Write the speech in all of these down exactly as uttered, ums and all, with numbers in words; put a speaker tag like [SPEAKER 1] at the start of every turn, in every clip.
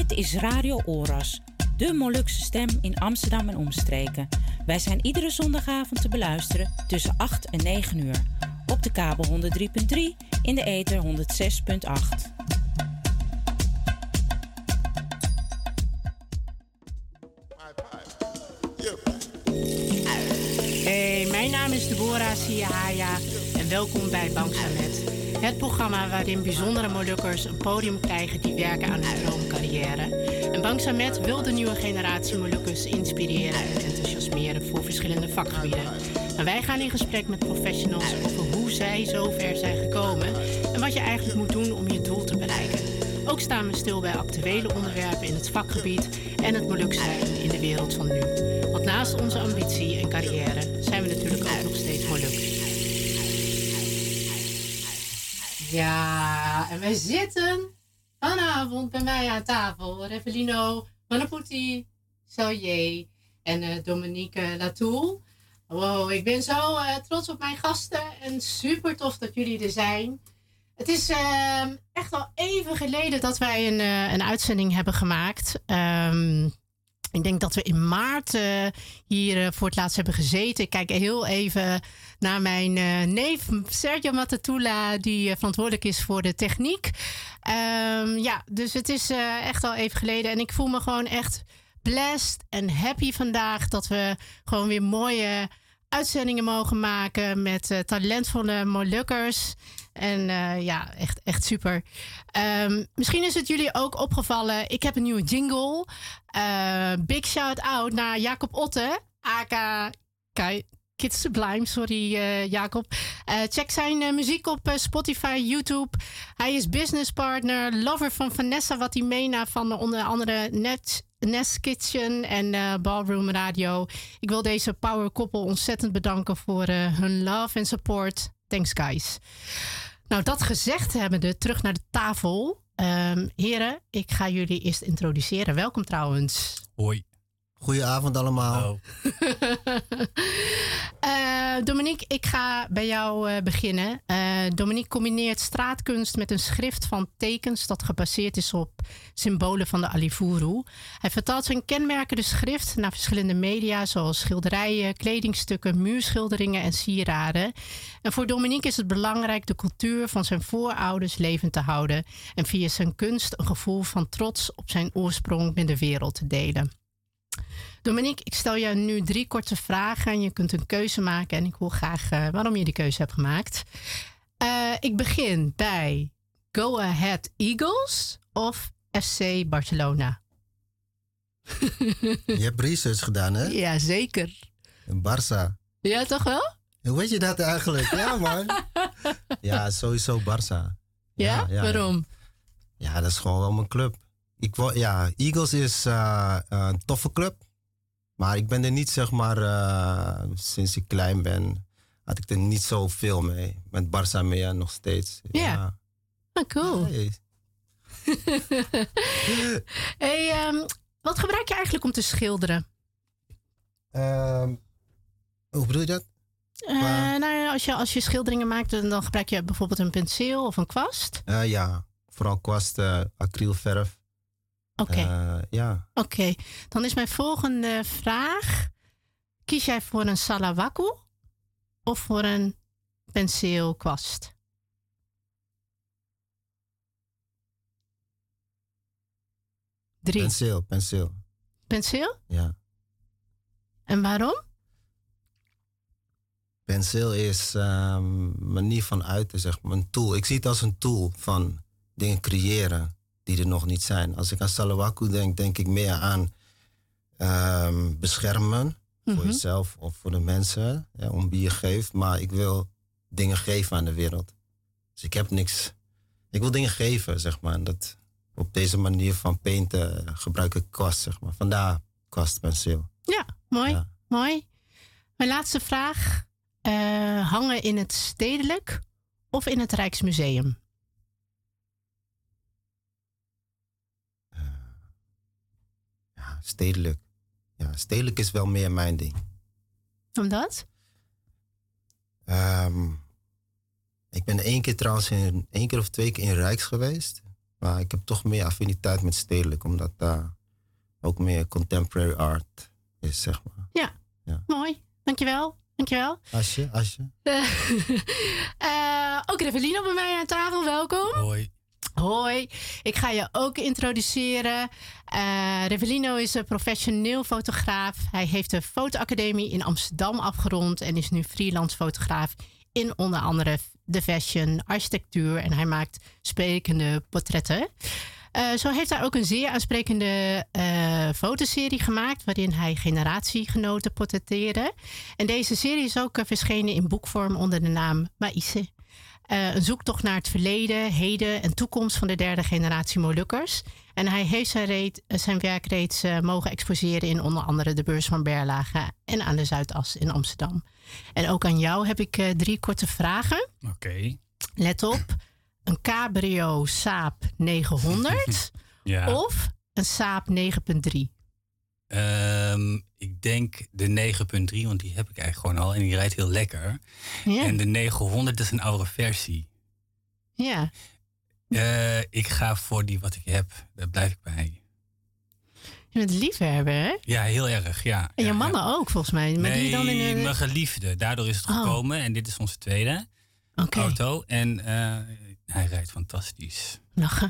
[SPEAKER 1] Dit is Radio Oras, de Molukse stem in Amsterdam en omstreken. Wij zijn iedere zondagavond te beluisteren tussen acht en negen uur. Op de kabel honderd drie punt drie, in de ether honderd zes punt acht.
[SPEAKER 2] Hey, mijn naam is Deborah Siahaya en welkom bij Bangsamet. Het programma waarin bijzondere Molukkers een podium krijgen die werken aan hun droomcarrière. En Bangsamet wil de nieuwe generatie Molukkers inspireren en enthousiasmeren voor verschillende vakgebieden. En wij gaan in gesprek met professionals over hoe zij zo ver zijn gekomen en wat je eigenlijk moet doen om je doel te bereiken. Ook staan we stil bij actuele onderwerpen in het vakgebied en het Moluks zijn in de wereld van nu. Want naast onze ambitie en carrière zijn we natuurlijk ook nog steeds Moluk. Ja, en wij zitten vanavond bij mij aan tafel. Revelino Manaputi, Salje en uh, Dominique Latoul. Wow, ik ben zo uh, trots op mijn gasten en super tof dat jullie er zijn. Het is uh, echt al even geleden dat wij een, uh, een uitzending hebben gemaakt. Um, ik denk dat we in maart uh, hier uh, voor het laatst hebben gezeten. Ik kijk heel even naar mijn uh, neef Sergio Matatula, die uh, verantwoordelijk is voor de techniek. Um, ja, dus het is uh, echt al even geleden. En ik voel me gewoon echt blessed en happy vandaag dat we gewoon weer mooie uitzendingen mogen maken met uh, talentvolle Molukkers. En uh, ja, echt, echt super. Um, misschien is het jullie ook opgevallen. Ik heb een nieuwe jingle. Uh, big shout-out naar Jacob Otte. Aka Kids Sublime. Sorry uh, Jacob. Uh, check zijn uh, muziek op uh, Spotify, YouTube. Hij is business partner. Lover van Vanessa Watimena van uh, onder andere Net... Nest Kitchen en uh, Ballroom Radio. Ik wil deze power koppel ontzettend bedanken voor uh, hun love en support. Thanks guys. Nou, dat gezegd hebbende, terug naar de tafel. Um, heren, ik ga jullie eerst introduceren. Welkom trouwens.
[SPEAKER 3] Hoi.
[SPEAKER 4] Goedenavond allemaal.
[SPEAKER 3] Oh.
[SPEAKER 2] uh, Dominique, ik ga bij jou uh, beginnen. Uh, Dominique combineert straatkunst met een schrift van tekens dat gebaseerd is op symbolen van de Alifuru. Hij vertaalt zijn kenmerkende schrift naar verschillende media zoals schilderijen, kledingstukken, muurschilderingen en sieraden. En voor Dominique is het belangrijk de cultuur van zijn voorouders levend te houden en via zijn kunst een gevoel van trots op zijn oorsprong met de wereld te delen. Dominique, ik stel jou nu drie korte vragen en je kunt een keuze maken. En ik wil graag uh, waarom je die keuze hebt gemaakt. Uh, ik begin bij Go Ahead Eagles of F C Barcelona.
[SPEAKER 4] Je hebt research gedaan, hè?
[SPEAKER 2] Ja, zeker.
[SPEAKER 4] Barça.
[SPEAKER 2] Ja, toch wel?
[SPEAKER 4] Hoe weet je dat eigenlijk? Ja, man. Ja, sowieso Barça.
[SPEAKER 2] Ja?
[SPEAKER 4] Ja, ja,
[SPEAKER 2] Waarom?
[SPEAKER 4] Ja. ja, dat is gewoon wel mijn club. Ik, ja, Eagles is uh, een toffe club. Maar ik ben er niet, zeg maar, uh, sinds ik klein ben, had ik er niet zoveel mee. Met Barça mee nog steeds.
[SPEAKER 2] Ja.
[SPEAKER 4] Ja.
[SPEAKER 2] Ah, cool.
[SPEAKER 4] Hey.
[SPEAKER 2] hey, um, wat gebruik je eigenlijk om te schilderen?
[SPEAKER 4] Um, hoe bedoel je dat?
[SPEAKER 2] Uh, nou ja, als je, als je schilderingen maakt, dan gebruik je bijvoorbeeld een penseel of een kwast?
[SPEAKER 4] Uh, ja, vooral kwast, uh, acrylverf.
[SPEAKER 2] Oké. Okay.
[SPEAKER 4] Uh, ja.
[SPEAKER 2] Oké, okay. Dan is mijn volgende vraag. Kies jij voor een salawaku of voor een penseelkwast? Drie.
[SPEAKER 4] Penseel, penseel.
[SPEAKER 2] Penseel?
[SPEAKER 4] Ja.
[SPEAKER 2] En waarom?
[SPEAKER 4] Penseel is een uh, manier van uiten, zeg maar, een tool. Ik zie het als een tool van dingen creëren die er nog niet zijn. Als ik aan salawaku denk, denk ik meer aan um, beschermen. Mm-hmm. Voor jezelf of voor de mensen. Ja, om wie je geeft. Maar ik wil dingen geven aan de wereld. Dus ik heb niks. Ik wil dingen geven, zeg maar. En dat, op deze manier van painten gebruik ik kwast, zeg maar. Vandaar kwast, penseel.
[SPEAKER 2] Ja, mooi. Ja. Mooi. Mijn laatste vraag. Uh, hangen in het stedelijk of in het Rijksmuseum?
[SPEAKER 4] Stedelijk. Ja, stedelijk is wel meer mijn ding.
[SPEAKER 2] Omdat?
[SPEAKER 4] Um, ik ben één keer trouwens in, één keer of twee keer in Rijks geweest. Maar ik heb toch meer affiniteit met stedelijk, omdat daar ook meer contemporary art is, zeg maar.
[SPEAKER 2] Ja, ja. Mooi. Dankjewel. Dankjewel.
[SPEAKER 4] Asje, Asje.
[SPEAKER 2] Uh, uh, ook Revelino bij mij aan tafel, welkom.
[SPEAKER 3] Hoi.
[SPEAKER 2] Hoi, ik ga je ook introduceren. Uh, Revelino is een professioneel fotograaf. Hij heeft de fotoacademie in Amsterdam afgerond en is nu freelance fotograaf in onder andere de fashion, architectuur en hij maakt sprekende portretten. Uh, zo heeft hij ook een zeer aansprekende uh, fotoserie gemaakt waarin hij generatiegenoten portretteerde. En deze serie is ook uh, verschenen in boekvorm onder de naam Maïse. Uh, een zoektocht naar het verleden, heden en toekomst van de derde generatie Molukkers. En hij heeft zijn, reed, zijn werk reeds uh, mogen exposeren in onder andere de beurs van Berlage en aan de Zuidas in Amsterdam. En ook aan jou heb ik uh, drie korte vragen.
[SPEAKER 3] Oké. Okay.
[SPEAKER 2] Let op, een Cabrio Saab negenhonderd
[SPEAKER 3] ja.
[SPEAKER 2] of een Saab negen punt drie?
[SPEAKER 3] Um, ik denk de negen punt drie, want die heb ik eigenlijk gewoon al en die rijdt heel lekker. Ja. En de negenhonderd is een oude versie.
[SPEAKER 2] Ja.
[SPEAKER 3] Uh, ik ga voor die wat ik heb, daar blijf ik bij.
[SPEAKER 2] Je bent liefhebber, hè?
[SPEAKER 3] Ja, heel erg, ja.
[SPEAKER 2] En je
[SPEAKER 3] ja,
[SPEAKER 2] mannen
[SPEAKER 3] ja.
[SPEAKER 2] ook, volgens mij. Maar
[SPEAKER 3] nee,
[SPEAKER 2] die dan in een...
[SPEAKER 3] mijn geliefde. Daardoor is het gekomen. Oh. En dit is onze tweede okay. auto. En uh, hij rijdt fantastisch.
[SPEAKER 2] Lachen.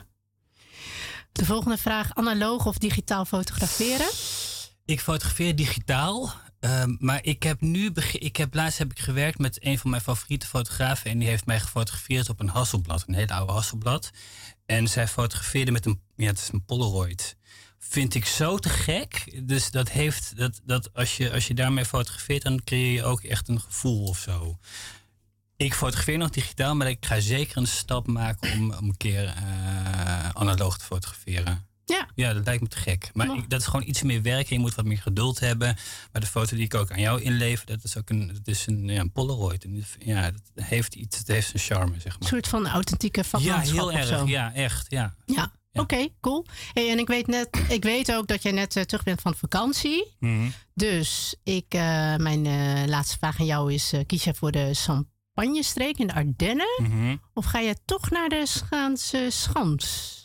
[SPEAKER 2] De volgende vraag. Analoog of digitaal fotograferen?
[SPEAKER 3] Ik fotografeer digitaal. Uh, maar ik heb nu... Ik heb, laatst heb ik gewerkt met een van mijn favoriete fotografen. En die heeft mij gefotografeerd op een Hasselblad. Een hele oude Hasselblad. En zij fotografeerde met een... Ja, het is een Polaroid. Vind ik zo te gek. Dus dat heeft... Dat, dat als, je, als je daarmee fotografeert, dan creëer je ook echt een gevoel of zo. Ik fotografeer nog digitaal, maar ik ga zeker een stap maken om, om een keer uh, analoog te fotograferen.
[SPEAKER 2] Ja.
[SPEAKER 3] Ja, dat lijkt me te gek. Maar ik, dat is gewoon iets meer werk en je moet wat meer geduld hebben. Maar de foto die ik ook aan jou inlever, dat is ook een, dat is een, ja, een Polaroid. En ja, dat heeft iets, het heeft zijn charme, zeg maar.
[SPEAKER 2] Een soort van authentieke vakmanschap.
[SPEAKER 3] Ja, heel erg.
[SPEAKER 2] Zo.
[SPEAKER 3] Ja, echt. Ja.
[SPEAKER 2] Ja. Ja. Oké, okay, cool. Hey, en ik weet, net, ik weet ook dat jij net uh, terug bent van vakantie.
[SPEAKER 3] Mm-hmm.
[SPEAKER 2] Dus ik, uh, mijn uh, laatste vraag aan jou is, uh, kies jij voor de Champagne-streek in de Ardennen?
[SPEAKER 3] Mm-hmm.
[SPEAKER 2] Of ga je toch naar de Schaanse Schans?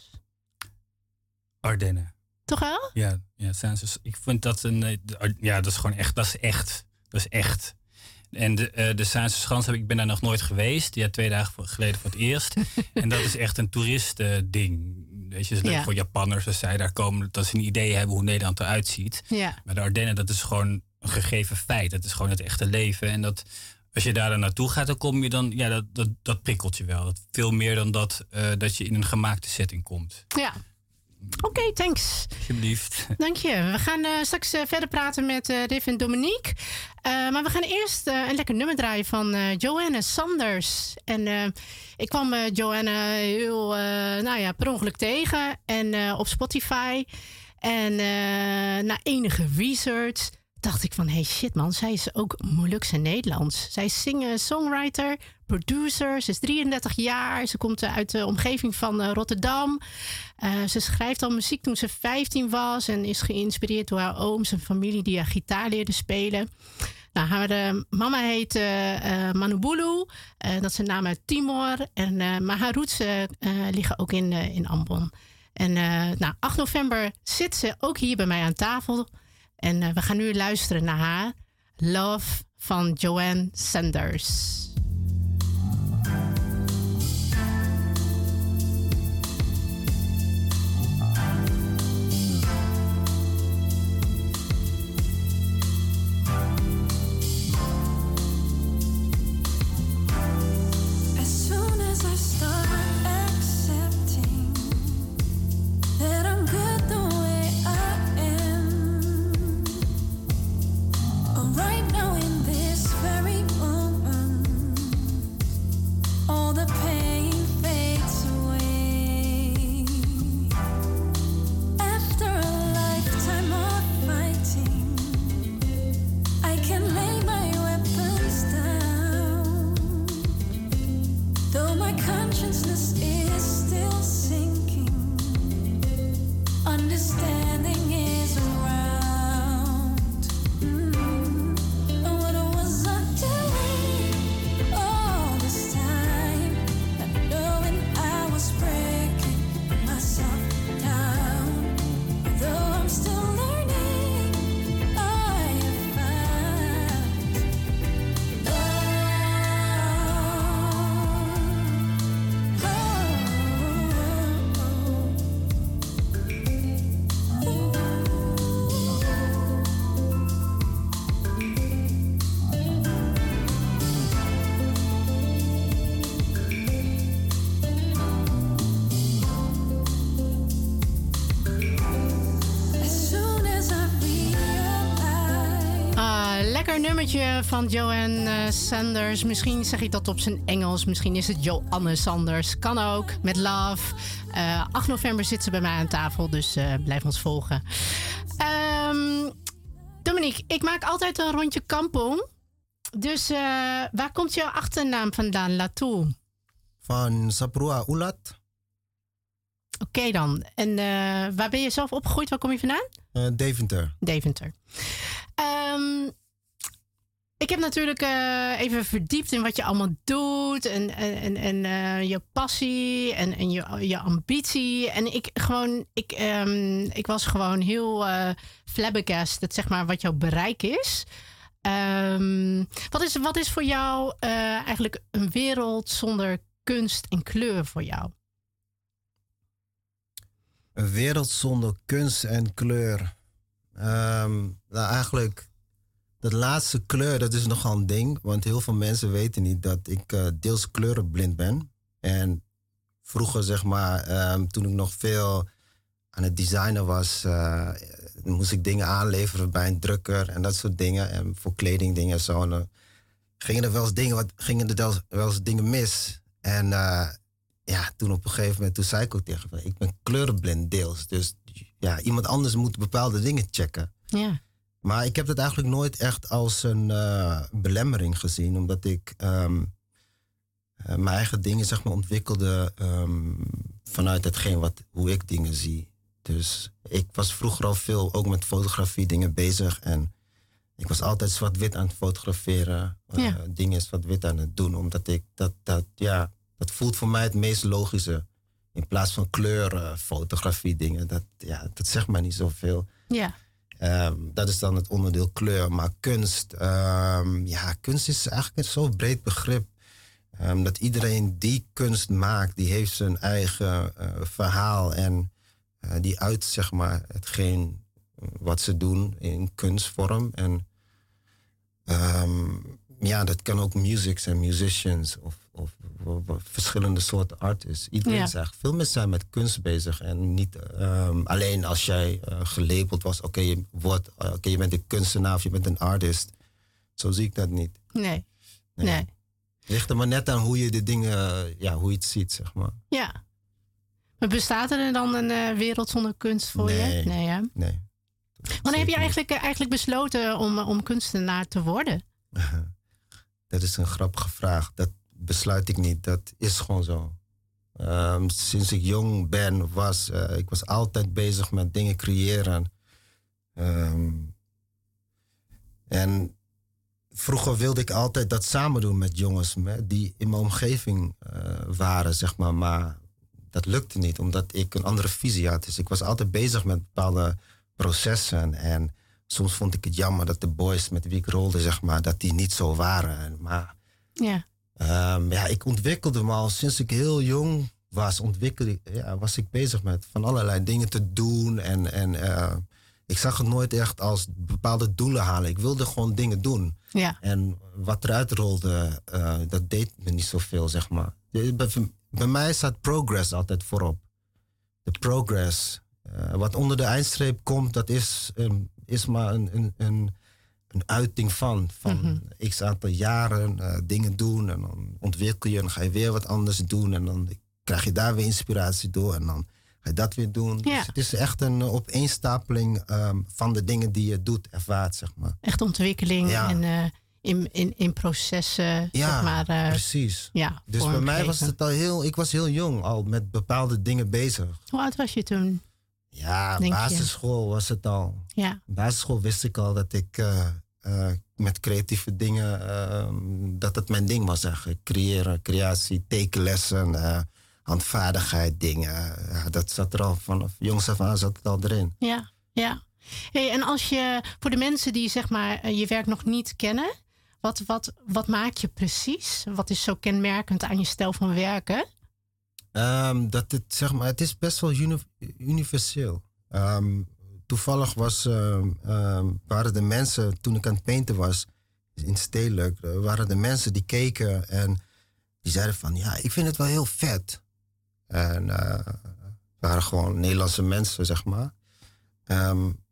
[SPEAKER 3] Ardennen.
[SPEAKER 2] Toch wel?
[SPEAKER 3] Ja, ja ik vind dat een... Ja, dat is gewoon echt... Dat is echt. Dat is echt. En de, uh, de Saanse Schans, heb ik ben daar nog nooit geweest. Ja, twee dagen geleden voor het eerst. En dat is echt een toeristending. Weet je, is leuk ja. voor Japanners als zij daar komen. Dat ze een idee hebben hoe Nederland eruit ziet.
[SPEAKER 2] Ja.
[SPEAKER 3] Maar de Ardennen, dat is gewoon een gegeven feit. Dat is gewoon het echte leven. En dat als je daar dan naartoe gaat, dan kom je dan... Ja, dat, dat, dat prikkelt je wel. Dat, veel meer dan dat, uh, dat je in een gemaakte setting komt.
[SPEAKER 2] Ja. Oké, okay, thanks.
[SPEAKER 3] Alsjeblieft.
[SPEAKER 2] Dank je. We gaan uh, straks uh, verder praten met uh, Riv en Dominique. Uh, maar we gaan eerst uh, een lekker nummer draaien van uh, Joanna Sanders. En uh, ik kwam uh, Joanna heel, uh, nou ja, per ongeluk tegen. En uh, op Spotify. En uh, na enige research dacht ik van, hey shit man, zij is ook Moluks en Nederlands. Zij is singer, songwriter, producer. Ze is drieëndertig jaar. Ze komt uit de omgeving van uh, Rotterdam. Uh, ze schrijft al muziek toen ze vijftien was en is geïnspireerd door haar ooms en familie die haar gitaar leerden spelen. Nou, haar uh, mama heet uh, uh, Manubulu. Uh, dat is een naam uit Timor. En, uh, maar haar roots uh, uh, liggen ook in, uh, in Ambon. En uh, nou, acht november zit ze ook hier bij mij aan tafel. En uh, we gaan nu luisteren naar haar. Love van Joanna Sanders.
[SPEAKER 5] Right now in this very moment Mm-hmm. And what was I doing?
[SPEAKER 2] lekker nummertje van Joanne uh, Sanders. Misschien zeg ik dat op zijn Engels. Misschien is het Joanne Sanders. Kan ook, met Love. Uh, acht november zit ze bij mij aan tafel, dus uh, blijf ons volgen. Um, Dominique, ik maak altijd een rondje kampong. Dus uh, waar komt jouw achternaam vandaan, Latoul?
[SPEAKER 4] Van Saprua Ulat.
[SPEAKER 2] Oké okay dan. En uh, waar ben je zelf opgegroeid? Waar kom je vandaan?
[SPEAKER 4] Uh, Deventer.
[SPEAKER 2] Deventer. Um, ik heb natuurlijk uh, even verdiept in wat je allemaal doet. En, en, en uh, je passie en, en je, je ambitie. En ik, gewoon, ik, um, ik was gewoon heel uh, flabbergasted, zeg maar, wat jouw bereik is. Um, wat is. Wat is voor jou uh, eigenlijk een wereld zonder kunst en kleur voor jou?
[SPEAKER 4] Een wereld zonder kunst en kleur. Um, nou, eigenlijk, dat laatste kleur, dat is nogal een ding. Want heel veel mensen weten niet dat ik uh, deels kleurenblind ben. En vroeger, zeg maar, um, toen ik nog veel aan het designen was, uh, moest ik dingen aanleveren bij een drukker en dat soort dingen. En voor kledingdingen en zo. En dan gingen er wel eens dingen, wat, gingen er wel eens dingen mis. En uh, ja, toen op een gegeven moment, toen zei ik ook tegen me, ik ben kleurenblind deels. Dus ja, iemand anders moet bepaalde dingen checken.
[SPEAKER 2] Ja.
[SPEAKER 4] Maar ik heb het eigenlijk nooit echt als een uh, belemmering gezien. Omdat ik um, uh, mijn eigen dingen, zeg maar, ontwikkelde um, vanuit hetgeen wat, hoe ik dingen zie. Dus ik was vroeger al veel ook met fotografie dingen bezig. En ik was altijd zwart-wit aan het fotograferen. Uh,
[SPEAKER 2] Ja.
[SPEAKER 4] Dingen zwart-wit aan het doen. Omdat ik dat, dat, ja, dat voelt voor mij het meest logische. In plaats van kleuren, fotografie dingen. Dat, ja, dat zegt mij niet zoveel.
[SPEAKER 2] Ja.
[SPEAKER 4] Um, dat is dan het onderdeel kleur. Maar kunst, um, ja, kunst is eigenlijk een zo breed begrip. Um, dat iedereen die kunst maakt, die heeft zijn eigen uh, verhaal. En uh, die uit, zeg maar, hetgeen wat ze doen in kunstvorm. En um, ja, dat kan ook music zijn, musicians of, of, of, of verschillende soorten artists. Iedereen
[SPEAKER 2] Ja.
[SPEAKER 4] is eigenlijk veel meer zijn met kunst bezig. En niet um, alleen als jij uh, gelabeld was, oké, okay, je, wordt, uh, okay, je bent een kunstenaar of je bent een artist. Zo zie ik dat niet.
[SPEAKER 2] Nee.
[SPEAKER 4] Nee.
[SPEAKER 2] Nee.
[SPEAKER 4] Het ligt er maar net aan hoe je de dingen, uh, ja, hoe je het ziet, zeg maar.
[SPEAKER 2] Ja. Maar bestaat er dan een uh, wereld zonder kunst voor
[SPEAKER 4] Nee.
[SPEAKER 2] je? Nee, hè?
[SPEAKER 4] Nee.
[SPEAKER 2] Wanneer heb je
[SPEAKER 4] Zeker niet.
[SPEAKER 2] eigenlijk, uh, eigenlijk besloten om, om kunstenaar te worden?
[SPEAKER 4] Dat is een grappige vraag. Dat besluit ik niet. Dat is gewoon zo. Um, sinds ik jong ben, was uh, ik was altijd bezig met dingen creëren. Um, en vroeger wilde ik altijd dat samen doen met jongens met, die in mijn omgeving uh, waren, zeg maar. Maar dat lukte niet, omdat ik een andere visie had. Dus ik was altijd bezig met bepaalde processen. En soms vond ik het jammer dat de boys met wie ik rolde, zeg maar, dat die niet zo waren. Maar
[SPEAKER 2] Ja.
[SPEAKER 4] um, ja, ik ontwikkelde me al sinds ik heel jong was, ontwikkelde, ja, was ik bezig met van allerlei dingen te doen. En, en uh, ik zag het nooit echt als bepaalde doelen halen. Ik wilde gewoon dingen doen.
[SPEAKER 2] Ja.
[SPEAKER 4] En wat eruit rolde, uh, dat deed me niet zoveel, zeg maar. Bij, bij mij staat progress altijd voorop. De progress. Uh, wat onder de eindstreep komt, dat is, um, is maar een, een, een, een uiting van. Van
[SPEAKER 2] Mhm.
[SPEAKER 4] x aantal jaren uh, dingen doen. En dan ontwikkel je en dan ga je weer wat anders doen. En dan krijg je daar weer inspiratie door. En dan ga je dat weer doen.
[SPEAKER 2] Ja.
[SPEAKER 4] Dus het is echt een uh, opeenstapeling um, van de dingen die je doet, ervaart, zeg maar.
[SPEAKER 2] Echt ontwikkeling
[SPEAKER 4] Ja.
[SPEAKER 2] en uh, in, in, in processen,
[SPEAKER 4] Ja,
[SPEAKER 2] zeg maar. uh,
[SPEAKER 4] precies.
[SPEAKER 2] ja,
[SPEAKER 4] Dus bij mij was
[SPEAKER 2] vormgeven.
[SPEAKER 4] het al heel... Ik was heel jong al met bepaalde dingen bezig.
[SPEAKER 2] Hoe oud was je toen?
[SPEAKER 4] Ja,
[SPEAKER 2] Denk je?
[SPEAKER 4] basisschool was het al.
[SPEAKER 2] Ja.
[SPEAKER 4] Basisschool wist ik al dat ik uh, uh, met creatieve dingen... Uh, dat het mijn ding was eigenlijk. Creëren, creatie, tekenlessen, uh, handvaardigheid, dingen. Ja, dat zat er al vanaf jongs af aan zat het al erin.
[SPEAKER 2] Ja, ja. Hey, en als je, voor de mensen die zeg maar uh, je werk nog niet kennen, wat, wat, wat maak je precies? Wat is zo kenmerkend aan je stijl van werken?
[SPEAKER 4] Um, dat het, zeg maar, het is best wel uni- universeel. Um, toevallig was, um, um, waren de mensen, toen ik aan het painten was, in Stedelijk, uh, waren de mensen die keken en die zeiden van, ja, ik vind het wel heel vet. En uh, waren gewoon Nederlandse mensen, zeg maar. Um,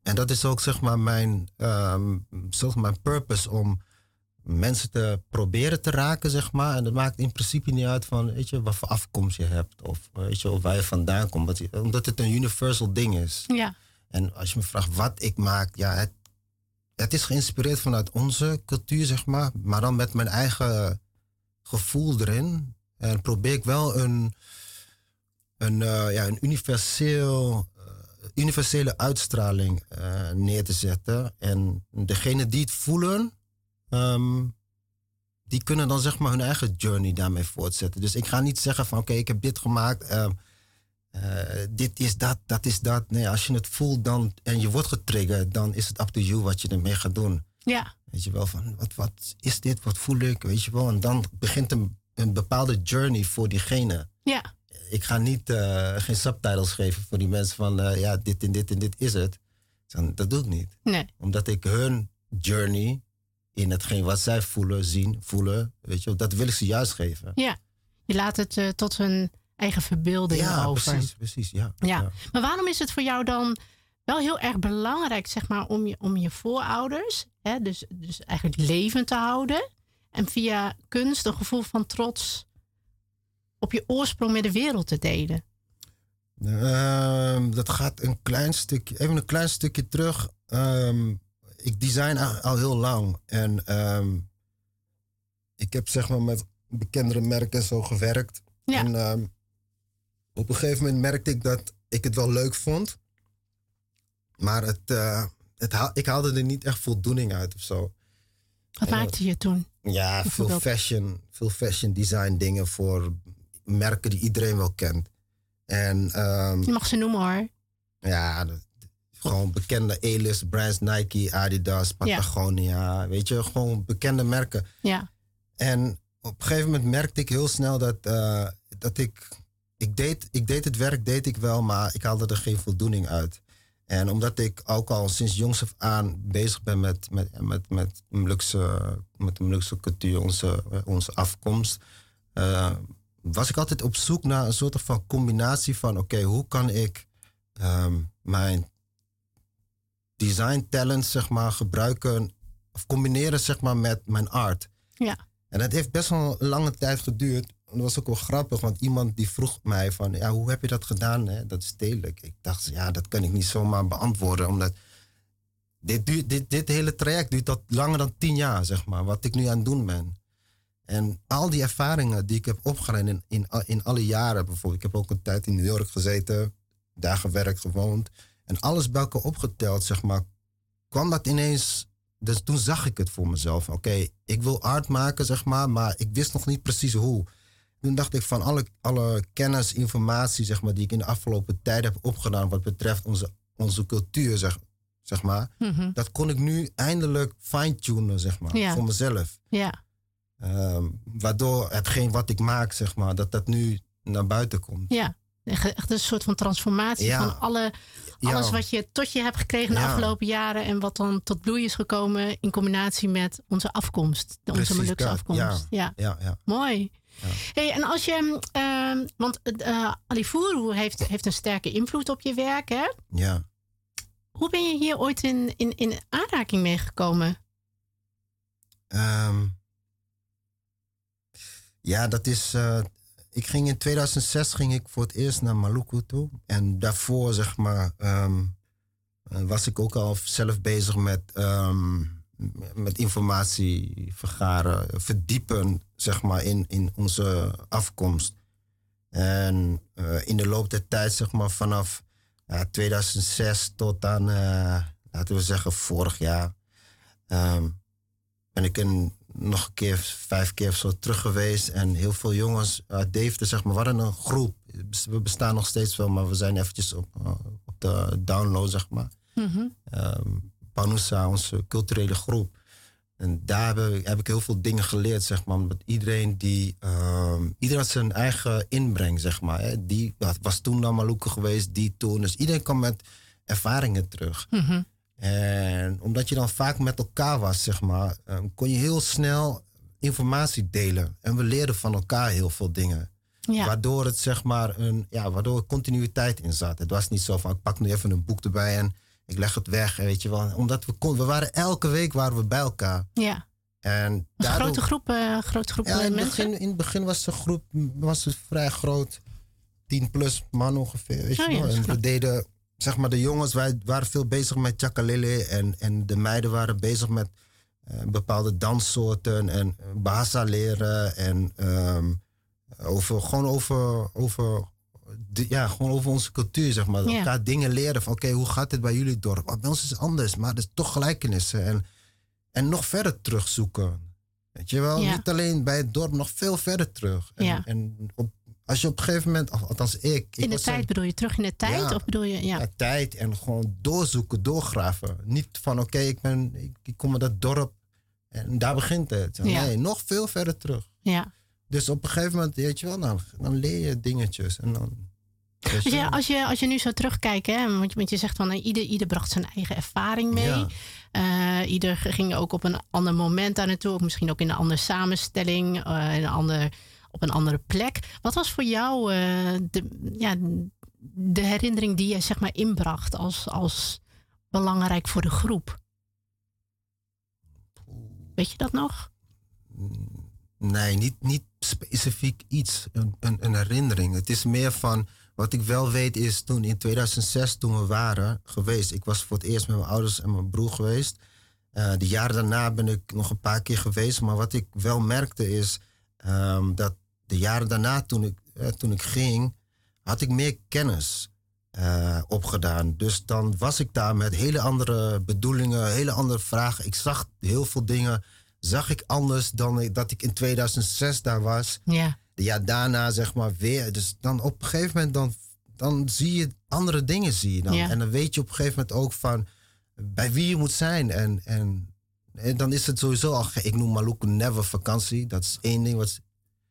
[SPEAKER 4] en dat is ook zeg maar mijn, um, zeg maar mijn purpose om mensen te proberen te raken, zeg maar. En dat maakt in principe niet uit van, weet je, wat voor afkomst je hebt. Of, weet je, of waar je vandaan komt. Omdat het een universal ding is.
[SPEAKER 2] Ja.
[SPEAKER 4] En als je me vraagt wat ik maak, ja, het, het is geïnspireerd vanuit onze cultuur, zeg maar. Maar dan met mijn eigen gevoel erin. En probeer ik wel een, een, uh, ja, een universeel, uh, universele uitstraling uh, neer te zetten. En degene die het voelen, um, die kunnen dan zeg maar hun eigen journey daarmee voortzetten. Dus ik ga niet zeggen van oké, okay, ik heb dit gemaakt, uh, uh, dit is dat, dat is dat. Nee, als je het voelt dan, en je wordt getriggerd, dan is het up to you wat je ermee gaat doen.
[SPEAKER 2] Ja.
[SPEAKER 4] Weet je wel, van wat, wat is dit, wat voel ik, weet je wel. En dan begint een, een bepaalde journey voor diegene.
[SPEAKER 2] Ja.
[SPEAKER 4] Ik ga niet, uh, geen subtitles geven voor die mensen van uh, ja, dit en dit en dit is het. Dan, dat doe ik niet.
[SPEAKER 2] Nee.
[SPEAKER 4] Omdat ik hun journey in hetgeen wat zij voelen, zien, voelen, weet je, dat wil ik ze juist geven.
[SPEAKER 2] Ja, je laat het uh, tot hun eigen verbeelding
[SPEAKER 4] ja,
[SPEAKER 2] over.
[SPEAKER 4] Precies, precies, ja,
[SPEAKER 2] ja.
[SPEAKER 4] ja.
[SPEAKER 2] Maar waarom is het voor jou dan wel heel erg belangrijk, zeg maar, om je, om je voorouders, hè, dus, dus eigenlijk levend te houden en via kunst een gevoel van trots op je oorsprong met de wereld te delen?
[SPEAKER 4] Uh, dat gaat een klein stukje, even een klein stukje terug. Um, ik design al, al heel lang en um, ik heb zeg maar met bekendere merken zo gewerkt.
[SPEAKER 2] Ja.
[SPEAKER 4] En um, op een gegeven moment merkte ik dat ik het wel leuk vond, maar het, uh, het haal, ik haalde er niet echt voldoening uit of zo.
[SPEAKER 2] Wat en, maakte je toen?
[SPEAKER 4] Ja, veel fashion, veel fashion design dingen voor merken die iedereen wel kent. En, um,
[SPEAKER 2] je mag ze noemen hoor.
[SPEAKER 4] Ja, dat, gewoon bekende A-list brands, Nike, Adidas, Patagonia. Ja. Weet je, gewoon bekende merken.
[SPEAKER 2] Ja.
[SPEAKER 4] En op een gegeven moment merkte ik heel snel dat, uh, dat ik... Ik deed, ik deed het werk, deed ik wel, maar ik haalde er geen voldoening uit. En omdat ik ook al sinds jongs af aan bezig ben met, met, met, met, Molukse, met de Molukse cultuur, onze, onze afkomst... Uh, was ik altijd op zoek naar een soort van combinatie van... oké, okay, hoe kan ik um, mijn design talent, zeg maar, gebruiken... of combineren, zeg maar, met mijn art.
[SPEAKER 2] Ja.
[SPEAKER 4] En dat heeft best wel een lange tijd geduurd. En dat was ook wel grappig, want iemand die vroeg mij van... ja, hoe heb je dat gedaan? Hè? Dat is stedelijk. Ik dacht, ja, dat kan ik niet zomaar beantwoorden, omdat... Dit, duurt, dit, dit hele traject duurt al langer dan tien jaar, zeg maar, wat ik nu aan het doen ben. En al die ervaringen die ik heb opgedaan in, in, in alle jaren, bijvoorbeeld. Ik heb ook een tijd in New York gezeten, daar gewerkt, gewoond. En alles bij elkaar opgeteld, zeg maar, kwam dat ineens... Dus toen zag ik het voor mezelf. Oké, okay, ik wil art maken, zeg maar, maar ik wist nog niet precies hoe. Toen dacht ik van alle, alle kennis, informatie, zeg maar, die ik in de afgelopen tijd heb opgedaan wat betreft onze, onze cultuur, zeg, zeg maar.
[SPEAKER 2] Mm-hmm.
[SPEAKER 4] Dat kon ik nu eindelijk fine-tunen, zeg maar, ja. voor mezelf.
[SPEAKER 2] Ja.
[SPEAKER 4] Um, waardoor hetgeen wat ik maak, zeg maar, dat dat nu naar buiten komt.
[SPEAKER 2] Ja, echt een soort van transformatie ja. van alle, alles ja. wat je tot je hebt gekregen de ja. afgelopen jaren en wat dan tot bloei is gekomen in combinatie met onze afkomst, onze
[SPEAKER 4] Precies,
[SPEAKER 2] Molukse
[SPEAKER 4] ja.
[SPEAKER 2] afkomst.
[SPEAKER 4] Ja.
[SPEAKER 2] Ja.
[SPEAKER 4] Ja, ja.
[SPEAKER 2] Mooi.
[SPEAKER 4] Ja.
[SPEAKER 2] Hey, en als je, uh, want uh, Alifuru heeft, heeft een sterke invloed op je werk, hè?
[SPEAKER 4] Ja.
[SPEAKER 2] Hoe ben je hier ooit in, in, in aanraking mee gekomen?
[SPEAKER 4] Um, ja, dat is... Uh, ik ging in tweeduizend zes ging ik voor het eerst naar Maluku toe. En daarvoor, zeg maar, um, was ik ook al zelf bezig met, um, met informatie vergaren, verdiepen, zeg maar, in, in onze afkomst. En uh, in de loop der tijd, zeg maar, vanaf uh, tweeduizend zes tot aan, uh, laten we zeggen, vorig jaar, um, ben ik een nog een keer, vijf keer of zo terug geweest. En heel veel jongens uit Deventer, zeg maar, we hadden een groep. We bestaan nog steeds wel, maar we zijn eventjes op, uh, op de download, zeg maar.
[SPEAKER 2] Mm-hmm.
[SPEAKER 4] Um, Panusa, onze culturele groep. En daar heb, heb ik heel veel dingen geleerd, zeg maar. Met iedereen die... Um, iedereen had zijn eigen inbreng, zeg maar. Hè. Die was toen naar Maluku geweest, die toen. Dus iedereen kwam met ervaringen terug.
[SPEAKER 2] Mm-hmm.
[SPEAKER 4] En omdat je dan vaak met elkaar was, zeg maar, um, kon je heel snel informatie delen. En we leerden van elkaar heel veel dingen.
[SPEAKER 2] Ja.
[SPEAKER 4] Waardoor het, zeg maar, een, ja, waardoor er continuïteit in zat. Het was niet zo van, ik pak nu even een boek erbij en Ik leg het weg, weet je wel. Omdat we kon, we waren elke week waren we bij elkaar.
[SPEAKER 2] Ja.
[SPEAKER 4] En
[SPEAKER 2] Was een
[SPEAKER 4] daardoor-
[SPEAKER 2] grote groep, eh grote groep
[SPEAKER 4] ja,
[SPEAKER 2] eh,
[SPEAKER 4] in, het
[SPEAKER 2] mensen?
[SPEAKER 4] begin, in het begin was de groep was het vrij groot. Tien plus man ongeveer. Weet je
[SPEAKER 2] Oh ja,
[SPEAKER 4] wel.
[SPEAKER 2] dat is
[SPEAKER 4] En we
[SPEAKER 2] groot.
[SPEAKER 4] deden, zeg maar, de jongens, wij waren veel bezig met chakalele. En, en de meiden waren bezig met eh, bepaalde danssoorten en uh, bahasa leren. En ehm, over, gewoon over, over, de, ja, gewoon over onze cultuur, zeg maar.
[SPEAKER 2] Ja.
[SPEAKER 4] Elkaar dingen leren van, oké, hoe gaat het bij jullie dorp? Oh, bij ons is het anders, maar er is toch gelijkenissen. En, en nog verder terugzoeken. Weet je wel?
[SPEAKER 2] Ja.
[SPEAKER 4] Niet alleen bij het dorp, nog veel verder terug. En,
[SPEAKER 2] Ja.
[SPEAKER 4] en op, als je op een gegeven moment, of althans ik... ik
[SPEAKER 2] In de
[SPEAKER 4] was
[SPEAKER 2] tijd
[SPEAKER 4] een-
[SPEAKER 2] bedoel je? Terug in de tijd?
[SPEAKER 4] Ja.
[SPEAKER 2] Of bedoel je... Ja.
[SPEAKER 4] ja, tijd en gewoon doorzoeken, doorgraven. Niet van, oké, ik ben ik, ik kom uit dat dorp en daar begint het.
[SPEAKER 2] Ja.
[SPEAKER 4] Nee, nog veel verder terug.
[SPEAKER 2] ja.
[SPEAKER 4] Dus op een gegeven moment, weet je wel, dan, dan leer je dingetjes. En dan, weet je
[SPEAKER 2] Dus ja,
[SPEAKER 4] wel.
[SPEAKER 2] als, je, als je nu zo terugkijkt, hè, want, je, want je zegt van eh, ieder, ieder bracht zijn eigen ervaring mee.
[SPEAKER 4] Ja.
[SPEAKER 2] Eh, ieder ging ook op een ander moment daar naartoe, of misschien ook in een andere samenstelling, eh, in een ander, op een andere plek. Wat was voor jou eh, de, ja, de herinnering die je zeg maar inbracht als, als belangrijk voor de groep? Weet je dat nog?
[SPEAKER 4] Nee, niet, niet specifiek iets, een, een, een herinnering. Het is meer van, wat ik wel weet is toen in tweeduizend zes, toen we waren geweest. Ik was voor het eerst met mijn ouders en mijn broer geweest. Uh, de jaren daarna ben ik nog een paar keer geweest. Maar wat ik wel merkte is um, dat de jaren daarna toen ik, uh, toen ik ging, had ik meer kennis uh, opgedaan. Dus dan was ik daar met hele andere bedoelingen, hele andere vragen. Ik zag heel veel dingen, zag ik anders dan ik, dat ik in tweeduizend zes daar was.
[SPEAKER 2] Ja.
[SPEAKER 4] De jaar daarna zeg maar weer. Dus dan op een gegeven moment dan, dan zie je andere dingen zie je dan.
[SPEAKER 2] Ja.
[SPEAKER 4] En dan weet je op een gegeven moment ook van bij wie je moet zijn. En, en, en dan is het sowieso al, ik noem Maluku never vakantie. Dat is één ding wat...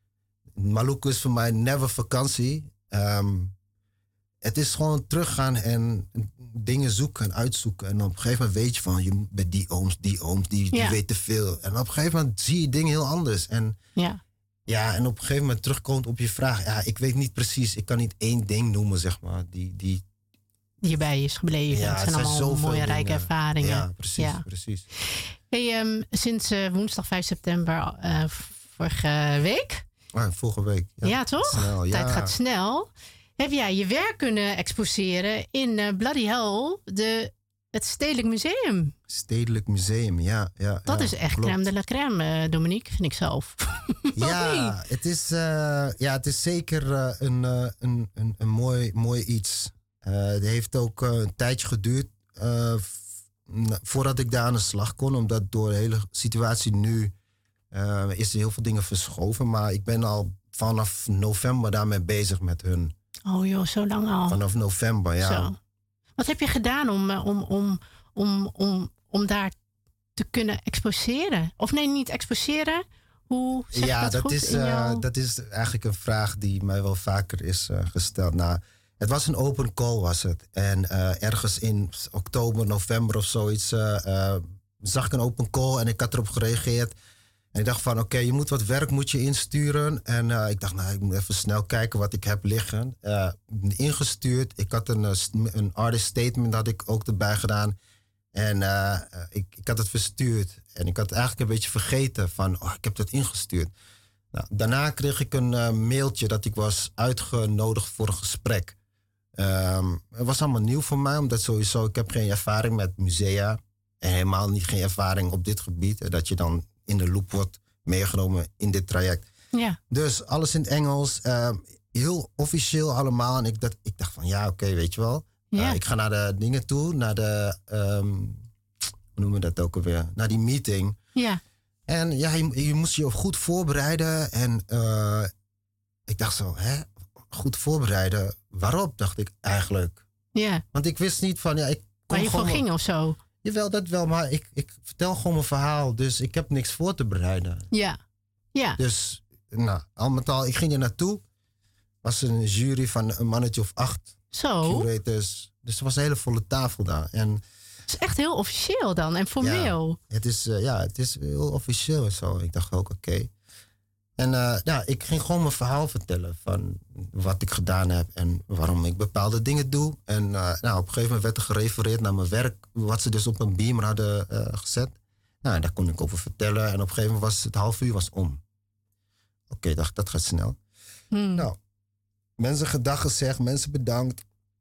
[SPEAKER 4] Maluku is voor mij never vakantie. Um, het is gewoon teruggaan en dingen zoeken en uitzoeken. En op een gegeven moment weet je van, je bij die ooms, die ooms, die, die
[SPEAKER 2] Ja.
[SPEAKER 4] weet te veel. En op een gegeven moment zie je dingen heel anders. En
[SPEAKER 2] Ja.
[SPEAKER 4] ja, en op een gegeven moment terugkomt op je vraag. Ja, ik weet niet precies, ik kan niet één ding noemen, zeg maar. Die, die,
[SPEAKER 2] Die erbij is gebleven.
[SPEAKER 4] Ja,
[SPEAKER 2] het
[SPEAKER 4] het
[SPEAKER 2] zijn
[SPEAKER 4] zijn
[SPEAKER 2] allemaal
[SPEAKER 4] zoveel
[SPEAKER 2] mooie, rijke
[SPEAKER 4] dingen.
[SPEAKER 2] ervaringen.
[SPEAKER 4] Ja, precies,
[SPEAKER 2] Ja.
[SPEAKER 4] precies.
[SPEAKER 2] Hey, um, sinds uh, woensdag vijf september uh, vorige week.
[SPEAKER 4] Ah, vorige week.
[SPEAKER 2] Ja,
[SPEAKER 4] Ja,
[SPEAKER 2] toch?
[SPEAKER 4] snel, ja.
[SPEAKER 2] Tijd gaat snel. Heb jij je werk kunnen exposeren in uh, Bloody Hell, de, het Stedelijk Museum?
[SPEAKER 4] Stedelijk Museum, ja. ja
[SPEAKER 2] Dat
[SPEAKER 4] ja,
[SPEAKER 2] is echt
[SPEAKER 4] klopt.
[SPEAKER 2] crème de la crème, uh, Dominique, vind ik zelf.
[SPEAKER 4] Ja, het is, uh, ja, het is zeker uh, een, uh, een, een, een mooi, mooi iets. Uh, het heeft ook uh, een tijdje geduurd uh, v- voordat ik daar aan de slag kon. Omdat door de hele situatie nu uh, is er heel veel dingen verschoven. Maar ik ben al vanaf november daarmee bezig met hun.
[SPEAKER 2] Oh joh, zo lang al.
[SPEAKER 4] Vanaf november, ja.
[SPEAKER 2] Zo. Wat heb je gedaan om, uh, om, om, om, om, om daar te kunnen exposeren? Of nee, niet exposeren. Hoe zeg je
[SPEAKER 4] Ja,
[SPEAKER 2] dat,
[SPEAKER 4] dat,
[SPEAKER 2] goed
[SPEAKER 4] is,
[SPEAKER 2] in
[SPEAKER 4] uh,
[SPEAKER 2] jouw...
[SPEAKER 4] dat is eigenlijk een vraag die mij wel vaker is uh, gesteld. Nou, het was een open call, was het. En uh, ergens in oktober, november of zoiets uh, uh, zag ik een open call en ik had erop gereageerd. En ik dacht van, oké, okay, je moet wat werk moet je insturen. En uh, ik dacht, nou, ik moet even snel kijken wat ik heb liggen. Uh, ingestuurd. Ik had een, een artist statement had ik ook erbij gedaan. En uh, ik, ik had het verstuurd. En ik had eigenlijk een beetje vergeten van, oh, ik heb dat ingestuurd. Nou, daarna kreeg ik een uh, mailtje dat ik was uitgenodigd voor een gesprek. Um, het was allemaal nieuw voor mij, omdat sowieso, ik heb geen ervaring met musea. En helemaal niet geen ervaring op dit gebied. En dat je dan in de loop wordt meegenomen in dit traject.
[SPEAKER 2] Ja.
[SPEAKER 4] Dus alles in het Engels. Uh, heel officieel allemaal. En ik, dat, ik dacht van, ja, oké, okay, weet je wel.
[SPEAKER 2] Ja.
[SPEAKER 4] Uh, ik ga naar de dingen toe, naar de, um, hoe noemen we dat ook alweer? Naar die meeting.
[SPEAKER 2] Ja.
[SPEAKER 4] En ja, je, je moest je goed voorbereiden. En uh, ik dacht zo, hè, goed voorbereiden? Waarop, dacht ik eigenlijk.
[SPEAKER 2] Ja.
[SPEAKER 4] Want ik wist niet van, ja, ik
[SPEAKER 2] Waar je voor
[SPEAKER 4] gewoon,
[SPEAKER 2] ging of zo.
[SPEAKER 4] Jawel, dat wel, maar ik, ik vertel gewoon mijn verhaal. Dus ik heb niks voor te bereiden.
[SPEAKER 2] Ja. Ja.
[SPEAKER 4] Dus, nou, al met al, ik ging er naartoe. Was een jury van een mannetje of acht.
[SPEAKER 2] Zo.
[SPEAKER 4] Curators. Dus er was een hele volle tafel daar. En
[SPEAKER 2] het is echt heel officieel dan en formeel.
[SPEAKER 4] Ja, het is, uh, ja, het is heel officieel en zo. Ik dacht ook, oké. Okay. En uh, ja, ik ging gewoon mijn verhaal vertellen van wat ik gedaan heb en waarom ik bepaalde dingen doe. En uh, nou, op een gegeven moment werd er gerefereerd naar mijn werk, wat ze dus op een beamer hadden uh, gezet. Nou, daar kon ik over vertellen en op een gegeven moment was het half uur was om. Oké, okay, dacht dat gaat snel. Hmm. Nou, mensen gedag gezegd, mensen bedankt.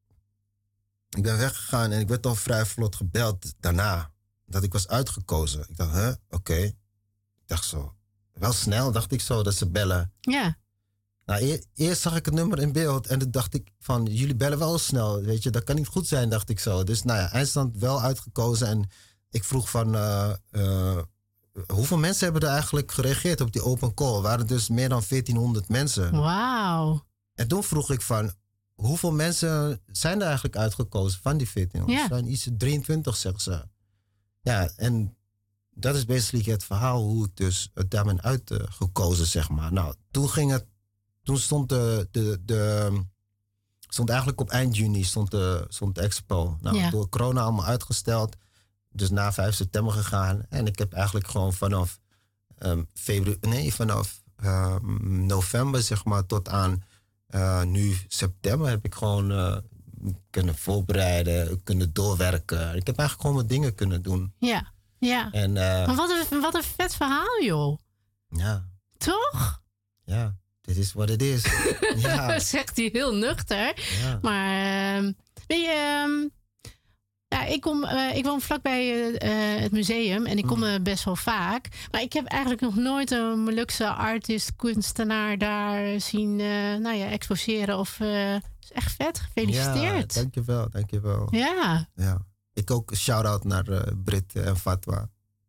[SPEAKER 4] Ik ben weggegaan en ik werd al vrij vlot gebeld daarna dat ik was uitgekozen. Ik dacht, hè, huh? oké. Okay. Ik dacht zo. Wel snel, dacht ik zo, dat ze bellen.
[SPEAKER 2] Ja.
[SPEAKER 4] Nou, e- eerst zag ik het nummer in beeld en toen dacht ik van, jullie bellen wel snel, weet je, dat kan niet goed zijn, dacht ik zo. Dus nou ja, eindstand wel uitgekozen en ik vroeg van, uh, uh, hoeveel mensen hebben er eigenlijk gereageerd op die open call? Er waren dus meer dan veertienhonderd mensen.
[SPEAKER 2] Wauw.
[SPEAKER 4] En toen vroeg ik van, hoeveel mensen zijn er eigenlijk uitgekozen van die veertienhonderd?
[SPEAKER 2] Ja.
[SPEAKER 4] Er zijn iets drieëntwintig, zeggen ze. Ja, en dat is basically het verhaal hoe ik dus daar ben uitgekozen, zeg maar. Nou, toen ging het, toen stond de, de, de stond eigenlijk op eind juni stond de, stond de expo. Nou,
[SPEAKER 2] ja.
[SPEAKER 4] door corona allemaal uitgesteld. Dus na vijf september gegaan. En ik heb eigenlijk gewoon vanaf um, februari, nee, vanaf um, november, zeg maar, tot aan uh, nu september heb ik gewoon uh, kunnen voorbereiden, kunnen doorwerken. Ik heb eigenlijk gewoon wat dingen kunnen doen.
[SPEAKER 2] Ja. Ja,
[SPEAKER 4] en, uh,
[SPEAKER 2] maar wat een, wat een vet verhaal, joh.
[SPEAKER 4] Ja.
[SPEAKER 2] Toch?
[SPEAKER 4] Ja, dit is wat het is. Ja.
[SPEAKER 2] Zegt hij heel nuchter.
[SPEAKER 4] Ja.
[SPEAKER 2] Maar, uh, weet je, um, ja, ik, kom, uh, ik woon vlakbij uh, het museum en ik kom uh, best wel vaak. Maar ik heb eigenlijk nog nooit een Molukse artist, kunstenaar daar zien uh, nou ja, exposeren. Of, uh, is echt vet, gefeliciteerd.
[SPEAKER 4] Ja, dankjewel, dankjewel.
[SPEAKER 2] Ja.
[SPEAKER 4] Ja. Ik ook een shout-out naar uh, Brit en Fatwa.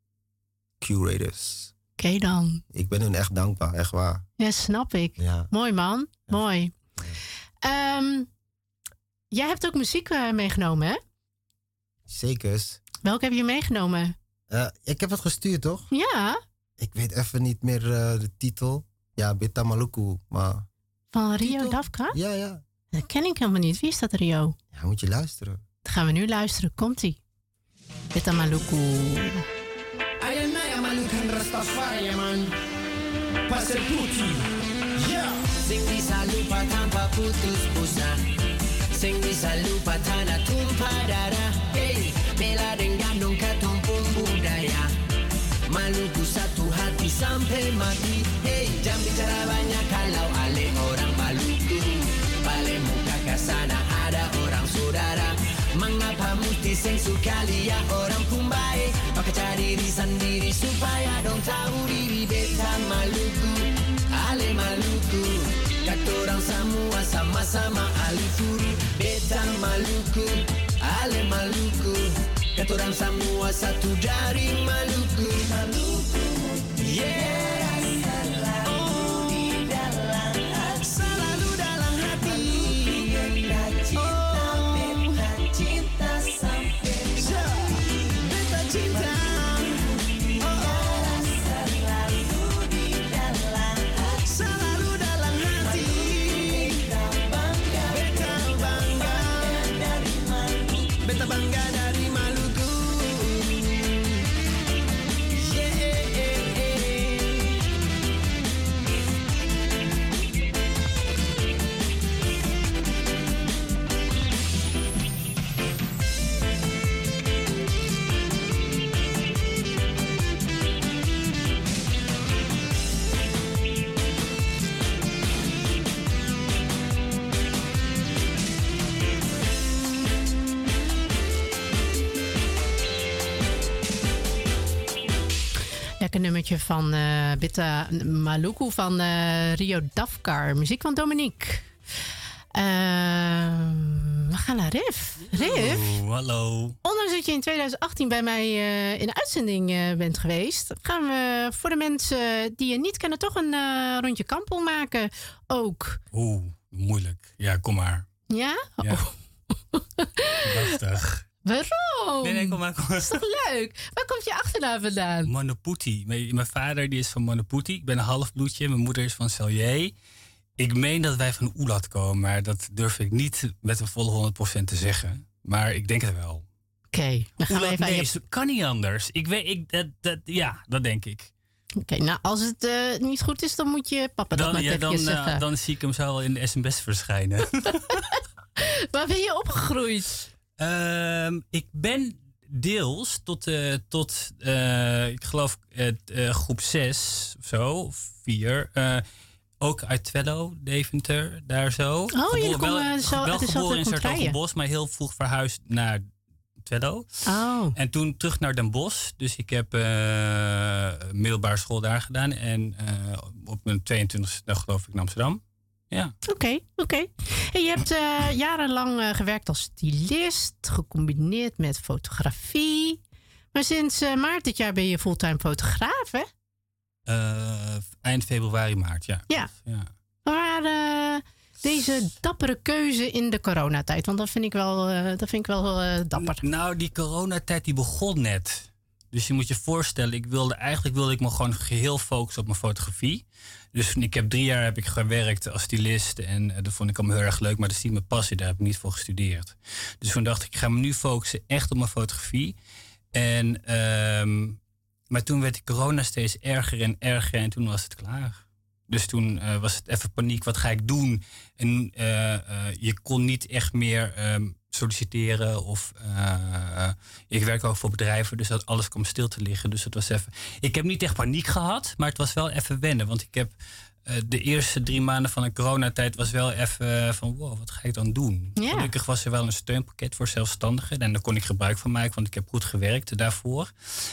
[SPEAKER 4] Curators.
[SPEAKER 2] Oké okay dan.
[SPEAKER 4] Ik ben hun echt dankbaar, echt waar.
[SPEAKER 2] Ja, snap ik.
[SPEAKER 4] Ja.
[SPEAKER 2] Mooi man, ja. Mooi. Ja. Um, jij hebt ook muziek uh, meegenomen, hè?
[SPEAKER 4] Zekers.
[SPEAKER 2] Welke heb je meegenomen?
[SPEAKER 4] Uh, ik heb het gestuurd, toch?
[SPEAKER 2] Ja.
[SPEAKER 4] Ik weet even niet meer uh, de titel. Ja, Beta Maluku, maar...
[SPEAKER 2] Van Rio Dafka?
[SPEAKER 4] Ja, ja.
[SPEAKER 2] Dat ken ik helemaal niet. Wie is dat, Rio?
[SPEAKER 4] Ja, moet je luisteren.
[SPEAKER 2] Dan gaan we nu luisteren. Komt-ie. Beta Maluku.
[SPEAKER 6] Ayanaya Malukan Rastafari, man. Passer Puti. Yeah. Sing di salupa tanpa putus pusa. Sing di salupa tanah tumpah darah. Hey, bela dengan dongkat tumpung budaya. Maluku satu hati sampai mati. Hey, jangan bicara banyak kalau ale orang Maluku. Balik muka ke sana ada orang saudara. Mengapa mesti sensu kali ya orang Pumbai? Maka cari diri sendiri supaya dong tahu diri beta Maluku. Ale Maluku. Kata orang semua sama-sama ahli furu. Beta Maluku. Ale Maluku. Kata orang semua satu dari Maluku. Maluku. Yeah.
[SPEAKER 2] Een nummertje van uh, Beta Maluku van uh, Rio Dafkar. Muziek van Dominique. Uh, we gaan naar Riff. Riff.
[SPEAKER 3] Oh, hallo.
[SPEAKER 2] Ondanks dat je in twintig achttien bij mij uh, in de uitzending uh, bent geweest, gaan we voor de mensen die je niet kennen toch een uh, rondje kampong maken ook.
[SPEAKER 3] Oeh, moeilijk. Ja, kom maar.
[SPEAKER 2] Ja?
[SPEAKER 3] Ja.
[SPEAKER 2] Oh.
[SPEAKER 3] Lastig.
[SPEAKER 2] Waarom?
[SPEAKER 3] Nee, nee, kom maar, kom maar.
[SPEAKER 2] Dat is toch leuk? Waar komt je achternaam vandaan?
[SPEAKER 3] Manaputi. Mijn, mijn vader die is van Manaputi. Ik ben een halfbloedje. Mijn moeder is van Celje. Ik meen dat wij van Oelat komen, maar dat durf ik niet met een volle honderd procent te zeggen. Maar ik denk het wel.
[SPEAKER 2] Oké. Okay,
[SPEAKER 3] Oelat, nee, je... kan niet anders. Ik weet, ik, dat, dat, ja, dat denk ik.
[SPEAKER 2] Oké, nou als het uh, niet goed is, dan moet je papa dat
[SPEAKER 3] Dan,
[SPEAKER 2] maar
[SPEAKER 3] ja,
[SPEAKER 2] even
[SPEAKER 3] dan,
[SPEAKER 2] zeggen.
[SPEAKER 3] uh, dan zie ik hem zo wel in de S M S verschijnen.
[SPEAKER 2] Waar ben je opgegroeid?
[SPEAKER 3] Ehm, ik ben deels tot, uh, tot uh, ik geloof uh, uh, groep zes of zo, of vier. Uh, ook uit Twello, Deventer, daar zo.
[SPEAKER 2] Oh, jullie
[SPEAKER 3] wel,
[SPEAKER 2] komen zo
[SPEAKER 3] wel
[SPEAKER 2] uit dezelfde
[SPEAKER 3] geboren in
[SPEAKER 2] contraien.
[SPEAKER 3] Sertogenbosch, maar heel vroeg verhuisd naar Twello.
[SPEAKER 2] Oh.
[SPEAKER 3] En toen terug naar Den Bosch. Dus ik heb uh, middelbare school daar gedaan. En uh, op mijn tweeëntwintigste dag geloof ik in Amsterdam. Ja.
[SPEAKER 2] Oké, okay, oké. Okay. En je hebt uh, jarenlang uh, gewerkt als stylist, gecombineerd met fotografie. Maar sinds uh, maart dit jaar ben je fulltime fotograaf, hè?
[SPEAKER 3] Uh, eind februari, maart, ja.
[SPEAKER 2] Ja.
[SPEAKER 3] ja.
[SPEAKER 2] Maar uh, deze dappere keuze in de coronatijd, want dat vind ik wel, uh, dat vind ik wel uh, dapper.
[SPEAKER 3] N- nou, die coronatijd die begon net. Dus je moet je voorstellen, ik wilde, eigenlijk wilde ik me gewoon geheel focussen op mijn fotografie. Dus ik heb drie jaar heb ik gewerkt als stylist en uh, dat vond ik allemaal heel erg leuk, maar dat is niet mijn passie, daar heb ik niet voor gestudeerd. Dus toen dacht ik, ik ga me nu focussen echt op mijn fotografie. En, um, maar toen werd die corona steeds erger en erger en toen was het klaar. Dus toen uh, was het even paniek, wat ga ik doen? En uh, uh, je kon niet echt meer um, solliciteren. Of uh, ik werk ook voor bedrijven, dus dat alles kwam stil te liggen. Dus het was even. Ik heb niet echt paniek gehad, maar het was wel even wennen. Want ik heb uh, de eerste drie maanden van de coronatijd was wel even uh, van wow, wat ga ik dan doen?
[SPEAKER 2] Ja.
[SPEAKER 3] Gelukkig was er wel een steunpakket voor zelfstandigen. En daar kon ik gebruik van maken, want ik heb goed gewerkt daarvoor.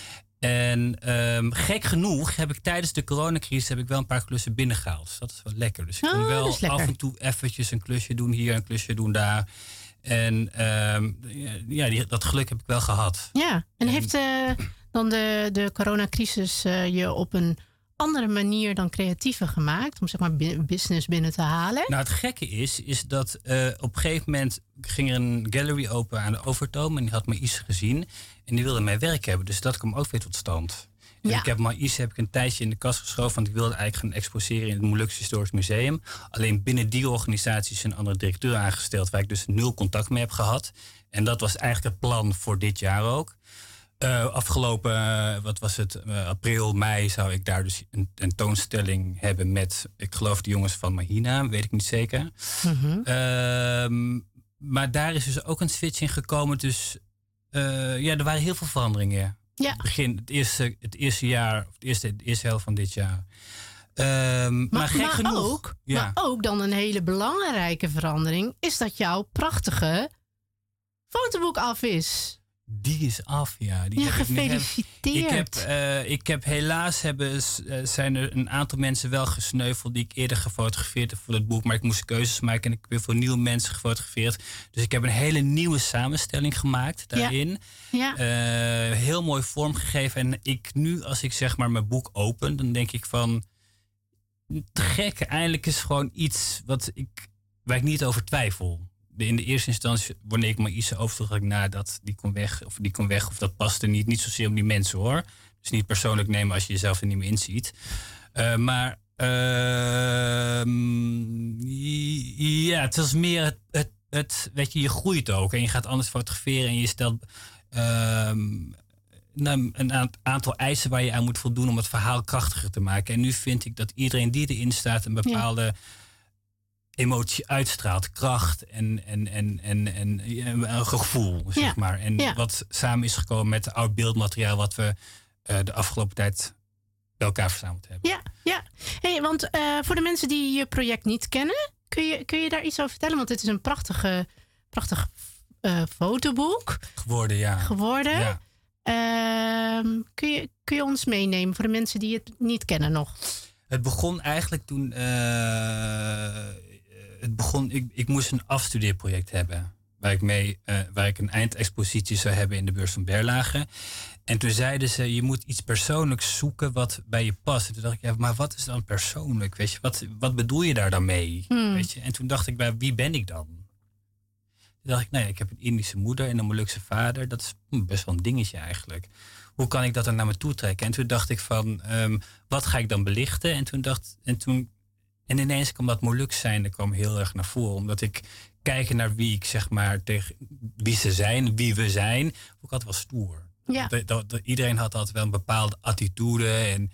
[SPEAKER 3] En um, gek genoeg heb ik tijdens de coronacrisis heb ik wel een paar klussen binnengehaald. Dus dat is wel lekker. Dus ik kon
[SPEAKER 2] oh,
[SPEAKER 3] wel af en toe eventjes een klusje doen hier, een klusje doen daar. En um, ja, die, dat geluk heb ik wel gehad.
[SPEAKER 2] Ja, en,
[SPEAKER 3] en
[SPEAKER 2] heeft uh, dan de, de coronacrisis uh, je op een andere manier dan creatiever gemaakt om zeg maar business binnen te halen?
[SPEAKER 3] Nou, het gekke is, is dat uh, op een gegeven moment ging er een gallery open aan de Overtoom en die had Maïs gezien en die wilde mijn werk hebben. Dus dat kwam ook weer tot stand. En
[SPEAKER 2] ja.
[SPEAKER 3] ik heb Maïs heb ik een tijdje in de kast geschoven, want ik wilde eigenlijk gaan exposeren in het Molukse Historisch Museum. Alleen binnen die organisatie is een andere directeur aangesteld, waar ik dus nul contact mee heb gehad. En dat was eigenlijk het plan voor dit jaar ook. Uh, afgelopen, uh, wat was het, uh, april, mei zou ik daar dus een tentoonstelling hebben met, ik geloof de jongens van Mahina, weet ik niet zeker.
[SPEAKER 2] Mm-hmm.
[SPEAKER 3] Uh, maar daar is dus ook een switch in gekomen. Dus uh, ja, er waren heel veel veranderingen.
[SPEAKER 2] Ja.
[SPEAKER 3] Begin, het eerste, het eerste jaar, of het eerste, de eerste helft van dit jaar. Uh, maar,
[SPEAKER 2] maar
[SPEAKER 3] gek
[SPEAKER 2] maar
[SPEAKER 3] genoeg.
[SPEAKER 2] Ook,
[SPEAKER 3] ja.
[SPEAKER 2] Maar ook dan een hele belangrijke verandering is dat jouw prachtige fotoboek af is.
[SPEAKER 3] Die is af, ja. Die
[SPEAKER 2] ja,
[SPEAKER 3] heb
[SPEAKER 2] gefeliciteerd.
[SPEAKER 3] Ik heb, uh, ik heb helaas hebben, uh, zijn er een aantal mensen wel gesneuveld die ik eerder gefotografeerd heb voor het boek. Maar ik moest keuzes maken en ik heb weer voor nieuwe mensen gefotografeerd. Dus ik heb een hele nieuwe samenstelling gemaakt daarin.
[SPEAKER 2] Ja. Ja.
[SPEAKER 3] Uh, heel mooi vormgegeven. En ik nu, als ik zeg maar mijn boek open, dan denk ik van, te gek, eindelijk is gewoon iets wat ik, waar ik niet over twijfel. In de eerste instantie, wanneer ik Maïs overdroeg, had ik na dat die kon weg of die kon weg of dat paste niet. Niet zozeer om die mensen hoor. Dus niet persoonlijk nemen als je jezelf er niet meer inziet. Uh, maar uh, ja, het was meer het, het, het, weet je, je groeit ook en je gaat anders fotograferen en je stelt uh, nou, een aantal eisen waar je aan moet voldoen om het verhaal krachtiger te maken. En nu vind ik dat iedereen die erin staat een bepaalde ja. emotie uitstraalt, kracht en, en, en, en, en, en een gevoel, zeg
[SPEAKER 2] ja.
[SPEAKER 3] maar. En
[SPEAKER 2] ja.
[SPEAKER 3] wat samen is gekomen met oud beeldmateriaal wat we uh, de afgelopen tijd bij elkaar verzameld hebben.
[SPEAKER 2] Ja, ja. Hey, want uh, voor de mensen die je project niet kennen, kun je, kun je daar iets over vertellen? Want het is een prachtige, prachtig uh, fotoboek.
[SPEAKER 3] Geworden, ja.
[SPEAKER 2] Geworden.
[SPEAKER 3] Ja.
[SPEAKER 2] Uh, kun, je, kun je ons meenemen voor de mensen die het niet kennen nog?
[SPEAKER 3] Het begon eigenlijk toen... Uh, het begon, ik, ik moest een afstudeerproject hebben. Waar ik, mee, uh, waar ik een eindexpositie zou hebben in de beurs van Berlage. En toen zeiden ze, je moet iets persoonlijks zoeken wat bij je past. En toen dacht ik, ja, maar wat is dan persoonlijk? Weet je, wat, wat bedoel je daar dan mee?
[SPEAKER 2] Hmm.
[SPEAKER 3] Weet je? En toen dacht ik, bij wie ben ik dan? Toen dacht ik, nee, ik heb een Indische moeder en een Molukse vader. Dat is hm, best wel een dingetje eigenlijk. Hoe kan ik dat dan naar me toe trekken? En toen dacht ik van, um, wat ga ik dan belichten? En toen dacht, en toen, en ineens kwam dat Moluks zijn, dat kwam heel erg naar voren. Omdat ik kijken naar wie ik zeg maar tegen wie ze zijn, wie we zijn, ook altijd wel stoer.
[SPEAKER 2] Ja.
[SPEAKER 3] Dat, dat, dat, iedereen had altijd wel een bepaalde attitude en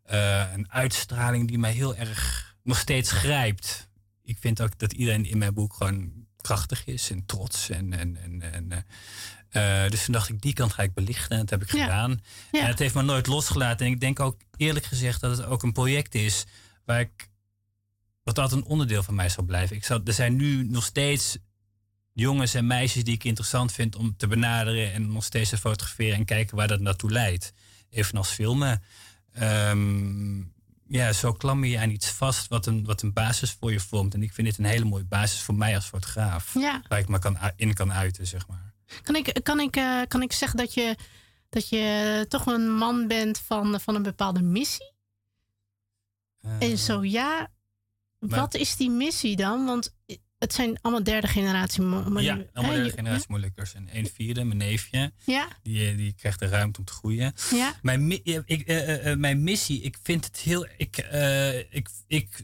[SPEAKER 3] uh, een uitstraling die mij heel erg nog steeds grijpt. Ik vind ook dat iedereen in mijn boek gewoon krachtig is en trots. En, en, en, en, uh, uh, dus toen dacht ik, die kant ga ik belichten. En dat heb ik ja. gedaan. Ja. En het heeft me nooit losgelaten. En ik denk ook eerlijk gezegd dat het ook een project is waar ik, wat altijd een onderdeel van mij zal blijven. Ik zal, er zijn nu nog steeds jongens en meisjes die ik interessant vind om te benaderen en nog steeds te fotograferen en kijken waar dat naartoe leidt. Evenals filmen. Um, ja, zo klammer je aan iets vast wat een, wat een basis voor je vormt. En ik vind dit een hele mooie basis voor mij als fotograaf. Ja. Waar ik me kan, in kan uiten, zeg maar.
[SPEAKER 2] Kan ik, kan ik, uh, kan ik zeggen dat je, dat je toch een man bent van, van een bepaalde missie? Uh, en zo ja, maar, wat is die missie dan? Want het zijn allemaal derde generatie Molukkers.
[SPEAKER 3] Ja, allemaal derde generatie ja? Molukkers. En een vierde, mijn neefje, ja? die, die krijgt de ruimte om te groeien. Ja? Mijn, ik, uh, uh, mijn missie, ik vind het heel... Ik, uh, ik, ik,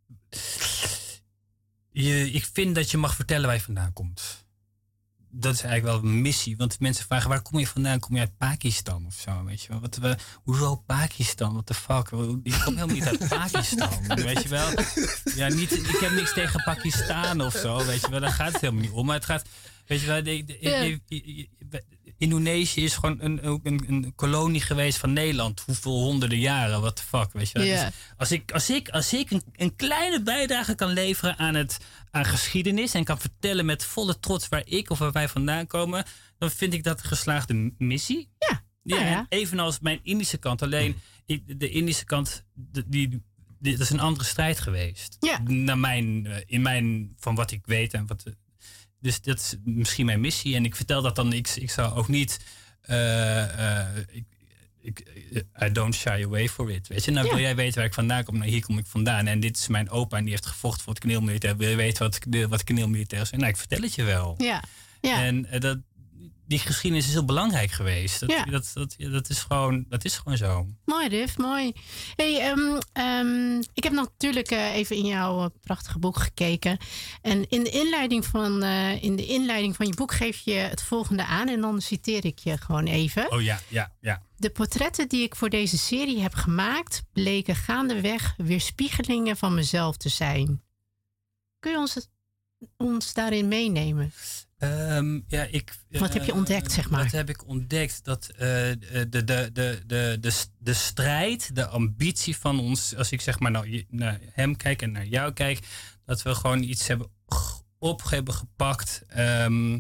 [SPEAKER 3] je, ik vind dat je mag vertellen waar je vandaan komt. Dat is eigenlijk wel een missie. Want mensen vragen, waar kom je vandaan? Kom je uit Pakistan of zo? Weet je wel? Wat, we, hoezo Pakistan? What the fuck? Ik kom helemaal niet uit Pakistan. Weet je wel? Ja, niet, ik heb niks tegen Pakistan of zo. Weet je wel? Daar gaat het helemaal niet om. Maar het gaat... Weet je wel? De, de, de, de, de, Indonesië is gewoon een, een, een kolonie geweest van Nederland. Hoeveel honderden jaren? What the fuck? Weet je wel? Yeah. Dus als ik, als ik, als ik een, een kleine bijdrage kan leveren aan, het, aan geschiedenis en kan vertellen met volle trots waar ik of waar wij vandaan komen, dan vind ik dat een geslaagde missie.
[SPEAKER 2] Ja.
[SPEAKER 3] Ja,
[SPEAKER 2] ja, ja.
[SPEAKER 3] Evenals mijn Indische kant. Alleen ik, de Indische kant, die, die, die, dat is een andere strijd geweest.
[SPEAKER 2] Ja.
[SPEAKER 3] Naar mijn, in mijn, van wat ik weet en wat... Dus dat is misschien mijn missie. En ik vertel dat dan, ik, ik zou ook niet... Uh, uh, ik, ik, I don't shy away for it. Weet je? Nou, ja. Wil jij weten waar ik vandaan kom? Nou, hier kom ik vandaan. En dit is mijn opa en die heeft gevochten voor het kaneelmilitair. Wil je weten wat, wat kaneelmilitair is? Nou, ik vertel het je wel.
[SPEAKER 2] Ja. Ja.
[SPEAKER 3] En uh, dat... Die geschiedenis is heel belangrijk geweest. Dat, ja. dat, dat, dat, is, gewoon, dat is gewoon zo.
[SPEAKER 2] Mooi, Riff, mooi. Hey, um, um, ik heb natuurlijk uh, even in jouw uh, prachtige boek gekeken. En in de, inleiding van, uh, in de inleiding van je boek geef je het volgende aan. En dan citeer ik je gewoon even.
[SPEAKER 3] Oh ja, ja, ja.
[SPEAKER 2] De portretten die ik voor deze serie heb gemaakt bleken gaandeweg weerspiegelingen van mezelf te zijn. Kun je ons, ons daarin meenemen?
[SPEAKER 3] Um, ja, ik,
[SPEAKER 2] wat heb je ontdekt, zeg maar?
[SPEAKER 3] Wat heb ik ontdekt? Dat uh, de, de, de, de, de, de strijd, de ambitie van ons... als ik zeg maar nou, naar hem kijk en naar jou kijk... dat we gewoon iets hebben op hebben gepakt... Um,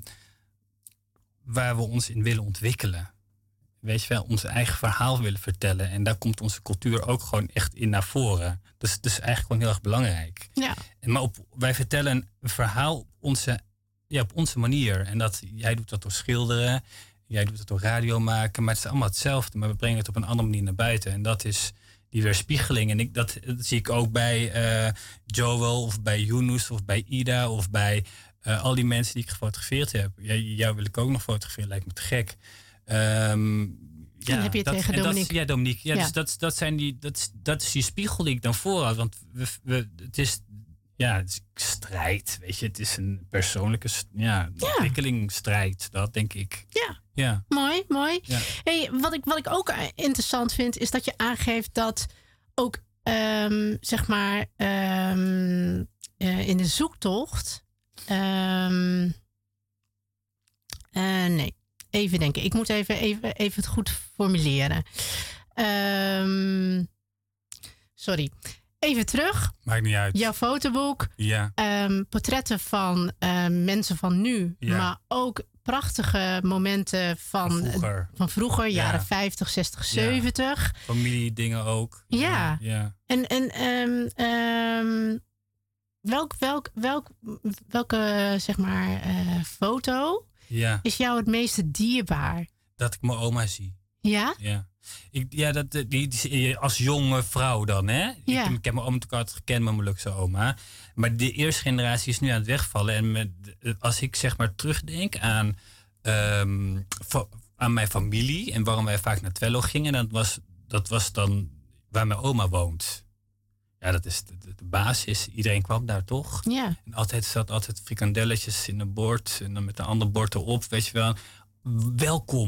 [SPEAKER 3] waar we ons in willen ontwikkelen. Weet je wel, ons eigen verhaal willen vertellen. En daar komt onze cultuur ook gewoon echt in naar voren. Dus het is eigenlijk gewoon heel erg belangrijk.
[SPEAKER 2] Ja.
[SPEAKER 3] En, maar op, wij vertellen een verhaal op onze... Ja, op onze manier. En dat, jij doet dat door schilderen. Jij doet dat door radio maken. Maar het is allemaal hetzelfde. Maar we brengen het op een andere manier naar buiten. En dat is die weerspiegeling. En ik, dat, dat zie ik ook bij uh, Joel of bij Yunus of bij Ida of bij uh, al die mensen die ik gefotografeerd heb. Ja, jou wil ik ook nog fotograferen. Lijkt me te gek. Um,
[SPEAKER 2] ja, en heb je het
[SPEAKER 3] dat,
[SPEAKER 2] tegen Dominique?
[SPEAKER 3] Dat, ja, Dominique. Ja,
[SPEAKER 2] ja.
[SPEAKER 3] Dus dat, dat, zijn die, dat, dat is die spiegel die ik dan voorhoud. Want we, we, het is... Ja, het is strijd, weet je. Het is een persoonlijke ja, ja. ontwikkelingsstrijd, dat denk ik.
[SPEAKER 2] Ja,
[SPEAKER 3] ja.
[SPEAKER 2] mooi, mooi.
[SPEAKER 3] Ja.
[SPEAKER 2] Hey, wat, ik, wat ik ook interessant vind, is dat je aangeeft dat ook, um, zeg maar, um, uh, in de zoektocht... Um, uh, nee, even denken. Ik moet even, even, even het goed formuleren. Um, sorry. Even terug.
[SPEAKER 3] Maakt niet uit.
[SPEAKER 2] Jouw fotoboek.
[SPEAKER 3] Ja.
[SPEAKER 2] Um, portretten van uh, mensen van nu.
[SPEAKER 3] Ja.
[SPEAKER 2] Maar ook prachtige momenten van,
[SPEAKER 3] van vroeger.
[SPEAKER 2] Van vroeger,
[SPEAKER 3] ja.
[SPEAKER 2] jaren vijftig, zestig, zeventig.
[SPEAKER 3] Ja. Familiedingen ook.
[SPEAKER 2] Ja.
[SPEAKER 3] ja. ja.
[SPEAKER 2] En, en um, um, welk, welk, welk, welke zeg maar, uh, foto
[SPEAKER 3] ja.
[SPEAKER 2] is jou het meeste dierbaar?
[SPEAKER 3] Dat ik mijn oma zie.
[SPEAKER 2] Ja?
[SPEAKER 3] Ja. Ik, ja, dat, die, die, als jonge vrouw dan, hè?
[SPEAKER 2] Ja.
[SPEAKER 3] Ik, ik heb mijn oma natuurlijk altijd gekend, mijn Molukse oma. Maar de eerste generatie is nu aan het wegvallen. En met, als ik zeg maar terugdenk aan, um, aan mijn familie... en waarom wij vaak naar Twello gingen... Dat was, dat was dan waar mijn oma woont. Ja, dat is de, de, de basis. Iedereen kwam daar toch?
[SPEAKER 2] Ja.
[SPEAKER 3] En altijd zat altijd frikandelletjes in een bord... en dan met een ander bord erop, weet je wel. Welkom.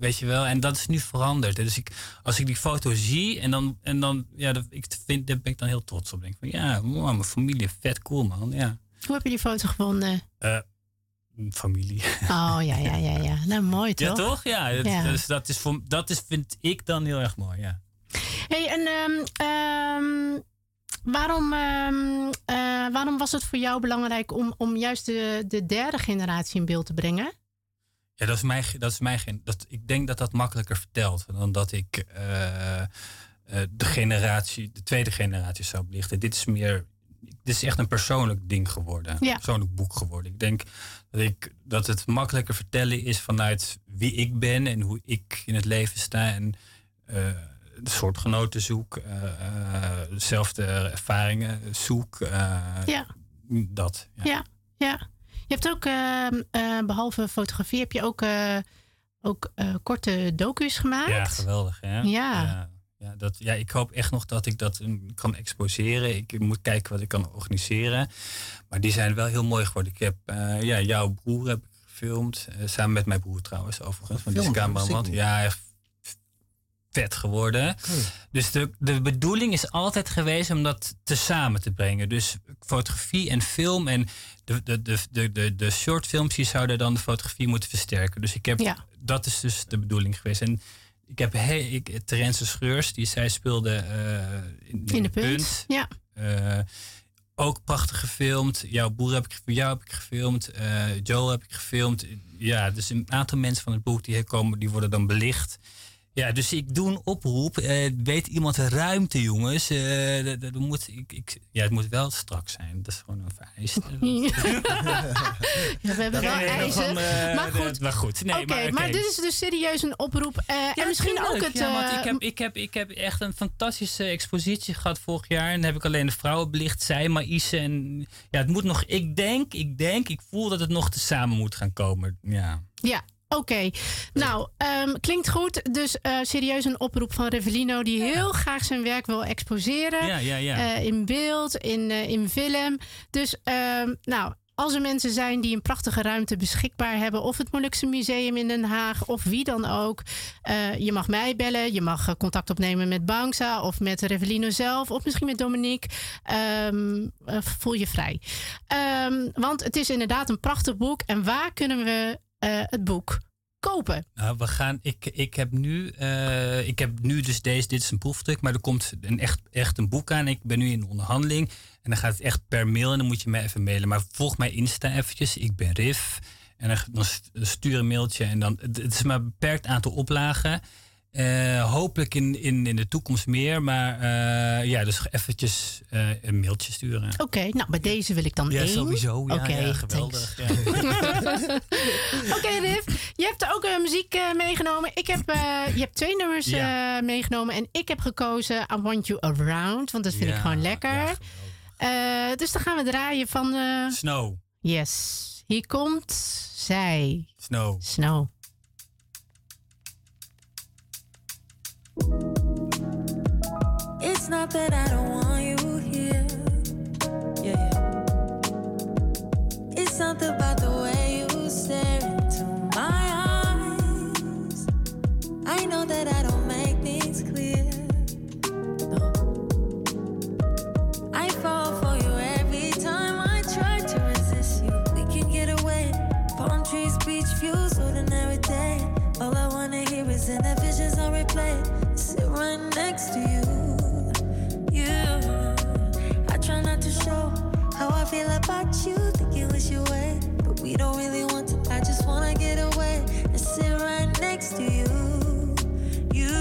[SPEAKER 3] weet je wel. En dat is nu veranderd. Dus ik, als ik die foto zie en dan, en dan ja, dat, ik vind, daar ben ik dan heel trots op. Denk van, ja, wow, mijn familie, vet cool, man. Ja.
[SPEAKER 2] Hoe heb je die foto gevonden?
[SPEAKER 3] Uh, familie.
[SPEAKER 2] Oh, ja, ja, ja, ja. Nou, mooi toch?
[SPEAKER 3] Ja, toch? Ja, dat,
[SPEAKER 2] ja.
[SPEAKER 3] Dus dat, is voor, dat is, vind ik dan heel erg mooi, ja.
[SPEAKER 2] Hey, en um, um, waarom, um, uh, waarom was het voor jou belangrijk om, om juist de, de derde generatie in beeld te brengen?
[SPEAKER 3] Ja, dat is mijn, dat is mijn dat, ik denk dat dat makkelijker vertelt dan dat ik uh, uh, de generatie, de tweede generatie zou belichten. Dit is meer, dit is echt een persoonlijk ding geworden,
[SPEAKER 2] ja.
[SPEAKER 3] een persoonlijk boek geworden. Ik denk dat, ik, dat het makkelijker vertellen is vanuit wie ik ben en hoe ik in het leven sta en uh, de soortgenoten zoek, uh, uh, dezelfde ervaringen zoek. Uh,
[SPEAKER 2] ja.
[SPEAKER 3] Dat. Ja.
[SPEAKER 2] ja, ja. Je hebt ook, uh, uh, behalve fotografie, heb je ook, uh, ook uh, korte docu's gemaakt.
[SPEAKER 3] Ja, geweldig. Hè?
[SPEAKER 2] Ja.
[SPEAKER 3] Ja, ja, dat, ja, ik hoop echt nog dat ik dat um, kan exposeren. Ik moet kijken wat ik kan organiseren. Maar die zijn wel heel mooi geworden. Ik heb uh, ja, jouw broer heb ik gefilmd. Uh, samen met mijn broer trouwens, overigens. Van die cameraman. Ja, vet geworden. Oh. Dus de, de bedoeling is altijd geweest om dat tezamen te brengen. Dus fotografie en film en de, de, de, de, de, de shortfilms die zouden dan de fotografie moeten versterken. Dus ik heb, ja. dat is dus de bedoeling geweest. En ik heb hey, ik, Terence Schreurs, die zij speelde uh, in, in, in de punt. punt.
[SPEAKER 2] Ja.
[SPEAKER 3] Uh, ook prachtig gefilmd. Jouw broer heb ik, jou heb ik gefilmd. Uh, Joe heb ik gefilmd. Ja, dus een aantal mensen van het boek die hier komen, die worden dan belicht. Ja, dus ik doe een oproep. Uh, weet iemand de ruimte, jongens? Uh, dat, dat moet, ik, ik, ja, het moet wel strak zijn. Dat is gewoon een vereiste.
[SPEAKER 2] Ja, we hebben wel
[SPEAKER 3] nee,
[SPEAKER 2] eisen.
[SPEAKER 3] Van, uh,
[SPEAKER 2] maar goed.
[SPEAKER 3] Maar, goed. Nee,
[SPEAKER 2] Oké, okay,
[SPEAKER 3] maar, okay.
[SPEAKER 2] maar dit is dus serieus een oproep. Uh,
[SPEAKER 3] ja,
[SPEAKER 2] en misschien
[SPEAKER 3] tuurlijk.
[SPEAKER 2] ook het...
[SPEAKER 3] Ja, want
[SPEAKER 2] uh,
[SPEAKER 3] ik, heb, ik, heb, ik heb echt een fantastische expositie gehad vorig jaar. En dan heb ik alleen de vrouwen belicht. Zij, Maïse. En ja, het moet nog... Ik denk, ik denk, ik voel dat het nog tezamen moet gaan komen. Ja.
[SPEAKER 2] Ja. Oké, okay. nou, um, klinkt goed. Dus uh, serieus een oproep van Revelino die ja. heel graag zijn werk wil exposeren.
[SPEAKER 3] Ja, ja, ja.
[SPEAKER 2] Uh, in beeld, in, uh, in film. Dus, um, nou, als er mensen zijn die een prachtige ruimte beschikbaar hebben, of het Molukse Museum in Den Haag, of wie dan ook. Uh, je mag mij bellen, je mag uh, contact opnemen met Bangsa of met Revelino zelf, of misschien met Dominique. Um, uh, voel je vrij. Um, want het is inderdaad een prachtig boek. En waar kunnen we Uh, het boek kopen?
[SPEAKER 3] Nou, we gaan. Ik, ik heb nu. Uh, ik heb nu dus deze. Dit is een proefstuk, maar er komt een echt, echt een boek aan. Ik ben nu in onderhandeling en dan gaat het echt per mail en dan moet je mij even mailen. Maar volg mij Insta eventjes. Ik ben Riff en dan, dan stuur een mailtje en dan. Het is maar een beperkt aantal oplagen. Uh, hopelijk in, in, in de toekomst meer. Maar uh, ja, dus eventjes uh, een mailtje sturen.
[SPEAKER 2] Oké, okay, nou bij deze wil ik dan
[SPEAKER 3] ja,
[SPEAKER 2] één.
[SPEAKER 3] Sowieso, ja,
[SPEAKER 2] okay,
[SPEAKER 3] ja geweldig. Ja.
[SPEAKER 2] Oké, okay, Riff. Je hebt ook uh, muziek uh, meegenomen. Ik heb, uh, je hebt twee nummers ja. uh, meegenomen. En ik heb gekozen I Want You Around. Want dat vind ja, ik gewoon lekker. Ja, uh, dus dan gaan we draaien van... Uh...
[SPEAKER 3] Snow.
[SPEAKER 2] Yes. Hier komt zij.
[SPEAKER 3] Snow.
[SPEAKER 2] Snow.
[SPEAKER 5] It's not that I don't want you here. Yeah, yeah. It's something about the way you stare into my eyes. I know that I don't make things clear. No. I fall for you every time I try to resist you. We can get away. Palm trees, beach views, ordinary day. All I wanna hear is in the visions on replay. Sit right next to you. You, I try not to show how I feel about you. Think you wish you away, but we don't really want to. I just wanna get away and sit right next to you. You,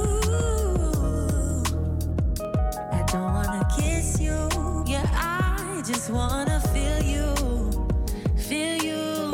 [SPEAKER 5] I don't wanna kiss you. Yeah, I just wanna feel you, feel you.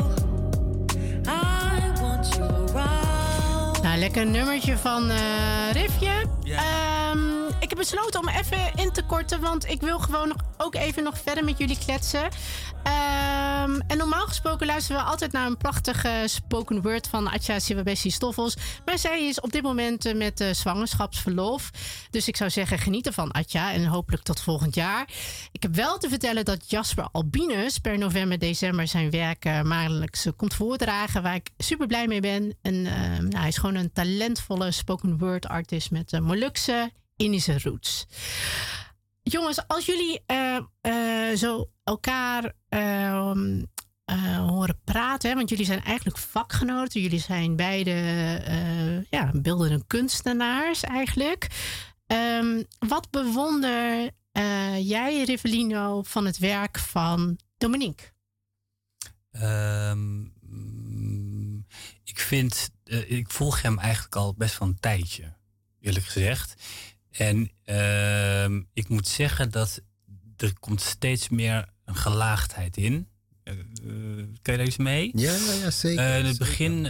[SPEAKER 5] I want you around.
[SPEAKER 2] Nou, lekker nummertje van uh, Riffje.
[SPEAKER 3] Ja.
[SPEAKER 2] Um, ik heb besloten om even in te korten, want ik wil gewoon nog, ook even nog verder met jullie kletsen. Um, en normaal gesproken luisteren we altijd naar een prachtige spoken word van Atja Siwabesi Stoffels. Maar zij is op dit moment uh, met uh, zwangerschapsverlof. Dus ik zou zeggen, geniet ervan, Atja. En hopelijk tot volgend jaar. Ik heb wel te vertellen dat Jasper Albinus per november, december zijn werk uh, maandelijks uh, komt voordragen. Waar ik super blij mee ben. En, uh, nou, hij is gewoon een talentvolle spoken word artist met uh, Molukse Indische roots. Jongens, als jullie uh, uh, zo elkaar uh, uh, horen praten, hè, want jullie zijn eigenlijk vakgenoten. Jullie zijn beide uh, ja, beeldende kunstenaars eigenlijk. Um, wat bewonder uh, jij, Rivelino, van het werk van Dominique?
[SPEAKER 3] Um, ik vind, uh, ik volg hem eigenlijk al best wel een tijdje, eerlijk gezegd. En uh, ik moet zeggen dat er komt steeds meer een gelaagdheid in. Uh, kan je daar iets mee?
[SPEAKER 4] Ja, ja, ja zeker.
[SPEAKER 3] Uh, in het begin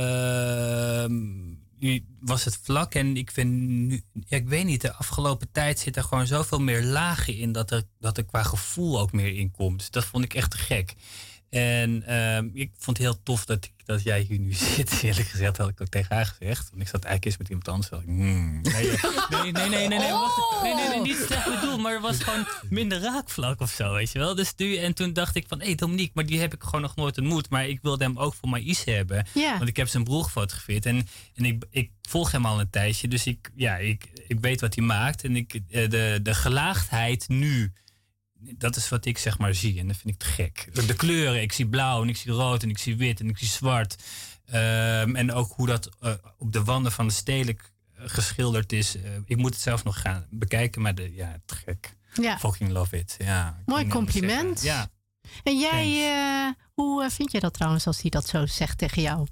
[SPEAKER 3] uh, was het vlak en ik vind nu, ja, ik weet niet, de afgelopen tijd zit er gewoon zoveel meer lagen in dat er, dat er qua gevoel ook meer in komt. Dus dat vond ik echt te gek. En uh, ik vond het heel tof dat, ik, dat jij hier nu zit. Eerlijk gezegd had ik ook tegen haar gezegd. Want ik zat eigenlijk eens met iemand anders. Ik, hmm, nee, nee, nee, nee, nee, nee,
[SPEAKER 2] oh.
[SPEAKER 3] nee, nee, nee, niet slecht bedoeld. Maar er was gewoon minder raakvlak of zo, weet je wel. Dus nu, en toen dacht ik van, hé hey, Dominique, maar die heb ik gewoon nog nooit ontmoet. Maar ik wilde hem ook voor mij iets hebben.
[SPEAKER 2] Yeah.
[SPEAKER 3] Want ik heb zijn broer gefotografeerd. En, en ik, ik volg hem al een tijdje. Dus ik, ja, ik, ik weet wat hij maakt. En ik, de, de gelaagdheid nu, dat is wat ik zeg maar zie. En dat vind ik te gek. De kleuren. Ik zie blauw en ik zie rood en ik zie wit en ik zie zwart. Um, en ook hoe dat uh, op de wanden van de stedelijk uh, geschilderd is. Uh, ik moet het zelf nog gaan bekijken. Maar de, ja, te gek.
[SPEAKER 2] Ja.
[SPEAKER 3] Fucking love it. Ja,
[SPEAKER 2] mooi compliment.
[SPEAKER 3] Ja.
[SPEAKER 2] En jij, uh, hoe uh, vind jij dat trouwens als hij dat zo zegt tegen jou?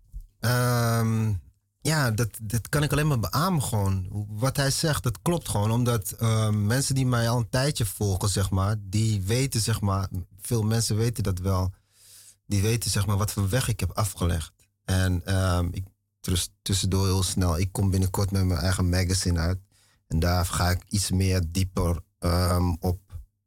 [SPEAKER 4] Um, ja, dat, dat kan ik alleen maar beamen gewoon. Wat hij zegt, dat klopt gewoon. Omdat uh, mensen die mij al een tijdje volgen, zeg maar, die weten, zeg maar, veel mensen weten dat wel. Die weten, zeg maar, wat voor weg ik heb afgelegd. En um, ik, tussendoor heel snel, ik kom binnenkort met mijn eigen magazine uit. En daar ga ik iets meer dieper um, op,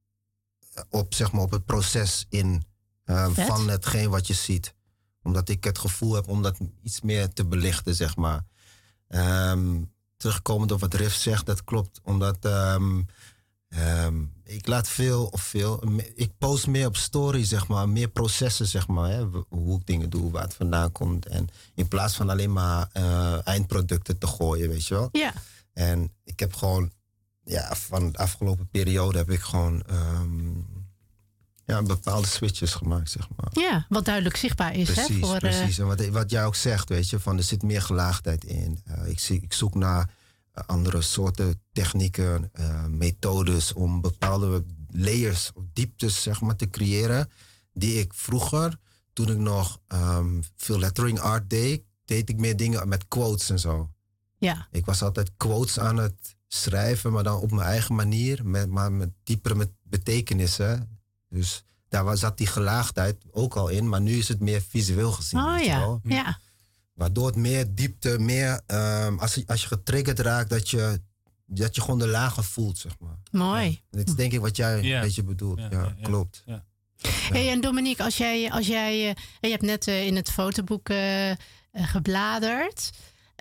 [SPEAKER 4] op, zeg maar, op het proces in um, van hetgeen wat je ziet. Omdat ik het gevoel heb om dat iets meer te belichten, zeg maar. Um, terugkomend op wat Riff zegt, dat klopt. Omdat um, um, ik laat veel of veel... Ik post meer op story, zeg maar. Meer processen, zeg maar. Hè, hoe ik dingen doe, waar het vandaan komt. En in plaats van alleen maar uh, eindproducten te gooien, weet je wel.
[SPEAKER 2] Ja.
[SPEAKER 4] En ik heb gewoon... Ja, van de afgelopen periode heb ik gewoon... Um, Ja, bepaalde switches gemaakt, zeg maar.
[SPEAKER 2] Ja, wat duidelijk zichtbaar is.
[SPEAKER 4] Precies,
[SPEAKER 2] hè, voor,
[SPEAKER 4] precies.
[SPEAKER 2] Uh...
[SPEAKER 4] En wat, wat jij ook zegt, weet je, van er zit meer gelaagdheid in. Uh, ik, zie, ik zoek naar uh, andere soorten technieken, uh, methodes om bepaalde layers of dieptes, zeg maar, te creëren. Die ik vroeger, toen ik nog um, veel lettering art deed, deed ik meer dingen met quotes en zo.
[SPEAKER 2] Ja.
[SPEAKER 4] Ik was altijd quotes aan het schrijven, maar dan op mijn eigen manier, met, maar met diepere met betekenissen. Dus daar zat die gelaagdheid ook al in, maar nu is het meer visueel gezien.
[SPEAKER 2] Oh ja,
[SPEAKER 4] wel.
[SPEAKER 2] ja.
[SPEAKER 4] Waardoor het meer diepte, meer, um, als, je, als je getriggerd raakt, dat je, dat je gewoon de lagen voelt, zeg maar.
[SPEAKER 2] Mooi.
[SPEAKER 4] Ja. Dat is denk ik wat jij
[SPEAKER 3] ja.
[SPEAKER 4] een beetje bedoelt. Ja, ja, ja, ja. Klopt.
[SPEAKER 3] Ja.
[SPEAKER 2] Hey, en Dominique, als jij, als jij uh, je hebt net uh, in het fotoboek uh, uh, gebladerd.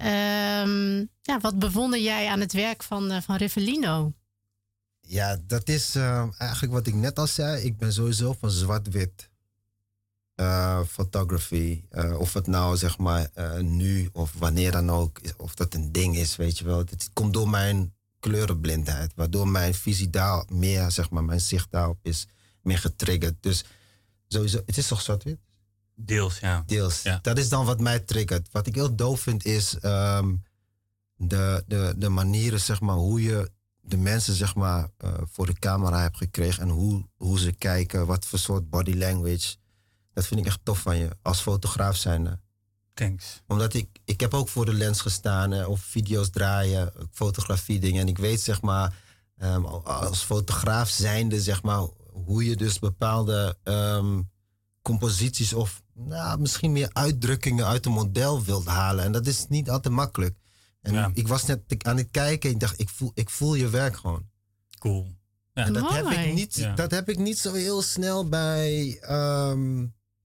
[SPEAKER 2] Um, ja, wat bewonder jij aan het werk van, uh, van Rivelino?
[SPEAKER 4] Ja, dat is uh, eigenlijk wat ik net al zei. Ik ben sowieso van zwart-wit uh, photography. Uh, of het nou zeg maar uh, nu of wanneer dan ook, of dat een ding is, weet je wel. Het komt door mijn kleurenblindheid, waardoor mijn visie daar meer, zeg maar, mijn zicht daarop is meer getriggerd. Dus sowieso, het is toch zwart-wit?
[SPEAKER 3] Deels, ja.
[SPEAKER 4] Deels.
[SPEAKER 3] Ja.
[SPEAKER 4] Dat is dan wat mij triggert. Wat ik heel doof vind is um, de, de, de manieren, zeg maar, hoe je de mensen, zeg maar, uh, voor de camera hebt gekregen en hoe, hoe ze kijken, wat voor soort body language. Dat vind ik echt tof van je, als fotograaf zijnde.
[SPEAKER 3] Thanks.
[SPEAKER 4] Omdat ik, ik heb ook voor de lens gestaan uh, of video's draaien, fotografie dingen. En ik weet, zeg maar, um, als fotograaf zijnde, zeg maar, hoe je dus bepaalde um, composities of nou, misschien meer uitdrukkingen uit een model wilt halen. En dat is niet altijd makkelijk. En
[SPEAKER 3] Ja.
[SPEAKER 4] ik, ik was net aan het kijken en ik dacht, ik voel, ik voel je werk gewoon.
[SPEAKER 3] Cool. Ja.
[SPEAKER 4] En dat heb,
[SPEAKER 2] Mooi.
[SPEAKER 4] ik niet,
[SPEAKER 3] Ja.
[SPEAKER 4] dat heb ik niet zo heel snel bij, ehm,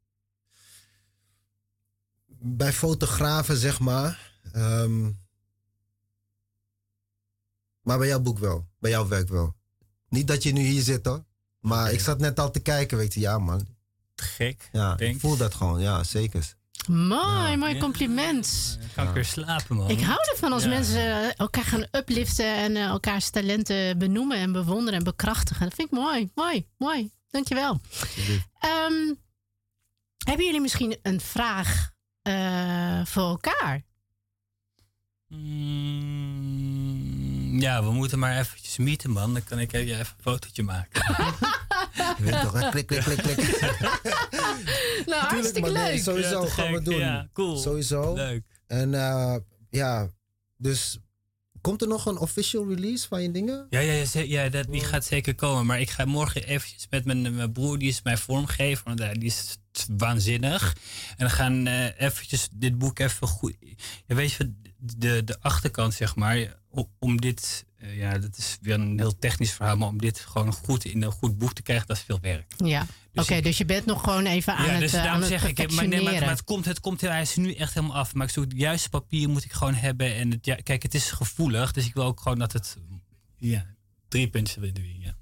[SPEAKER 4] bij fotografen, zeg maar. Ehm, maar bij jouw boek wel. Bij jouw werk wel. Niet dat je nu hier zit hoor. Maar
[SPEAKER 3] Oké.
[SPEAKER 4] ik zat net al te kijken, weet je. Ja man.
[SPEAKER 3] Gek.
[SPEAKER 4] Ja, ik
[SPEAKER 3] Thanks.
[SPEAKER 4] voel dat gewoon. Ja, zeker.
[SPEAKER 2] Mooi,
[SPEAKER 4] Ja.
[SPEAKER 2] mooi
[SPEAKER 3] Ja.
[SPEAKER 2] compliment.
[SPEAKER 3] Dan kan ik weer slapen, man.
[SPEAKER 2] Ik hou ervan als
[SPEAKER 3] Ja.
[SPEAKER 2] mensen eh, elkaar gaan upliften en eh, elkaars talenten benoemen en bewonderen en bekrachtigen. Dat vind ik mooi, mooi, mooi. Dankjewel.
[SPEAKER 4] Alsjeblieft.
[SPEAKER 2] Ehm, hebben jullie misschien een vraag eh, voor elkaar?
[SPEAKER 3] Mm, ja, we moeten maar eventjes meeten, man. Dan kan ik even even een fotootje maken.
[SPEAKER 4] Je weet toch, hè? Klik, klik, klik, klik.
[SPEAKER 2] Nou, hartstikke
[SPEAKER 4] maar nee,
[SPEAKER 2] leuk.
[SPEAKER 4] sowieso
[SPEAKER 3] Ja, te
[SPEAKER 4] gaan we
[SPEAKER 3] gek.
[SPEAKER 4] doen.
[SPEAKER 3] Ja, cool.
[SPEAKER 4] Sowieso.
[SPEAKER 3] Leuk.
[SPEAKER 4] En eh, ja, dus komt er nog een official release van je dingen?
[SPEAKER 3] Ja, ja, ja, ze- ja dat, die gaat zeker komen. Maar ik ga morgen eventjes met mijn, mijn broer, die is mijn vormgever. Want hij- die is t- waanzinnig. En we gaan eh, eventjes dit boek even goed... Ja, weet je, wat, de, de achterkant, zeg maar. Om, om dit... eh, ja, dat is weer een heel technisch verhaal. Maar om dit gewoon goed in een goed boek te krijgen, dat is veel werk.
[SPEAKER 2] Ja,
[SPEAKER 3] Dus
[SPEAKER 2] oké,
[SPEAKER 3] ik-
[SPEAKER 2] dus je bent nog gewoon even aan
[SPEAKER 3] ja,
[SPEAKER 2] het,
[SPEAKER 3] dus
[SPEAKER 2] eh,
[SPEAKER 3] daarom
[SPEAKER 2] aan het
[SPEAKER 3] zeg ik, maar, nee, maar, maar
[SPEAKER 2] perfectioneren.
[SPEAKER 3] het komt, het komt, hij is nu echt helemaal af. Maar ik zoek het juiste papier moet ik gewoon hebben. En het, ja, kijk, het is gevoelig, dus ik wil ook gewoon dat het, ja, drie puntjes erin doen. Ja.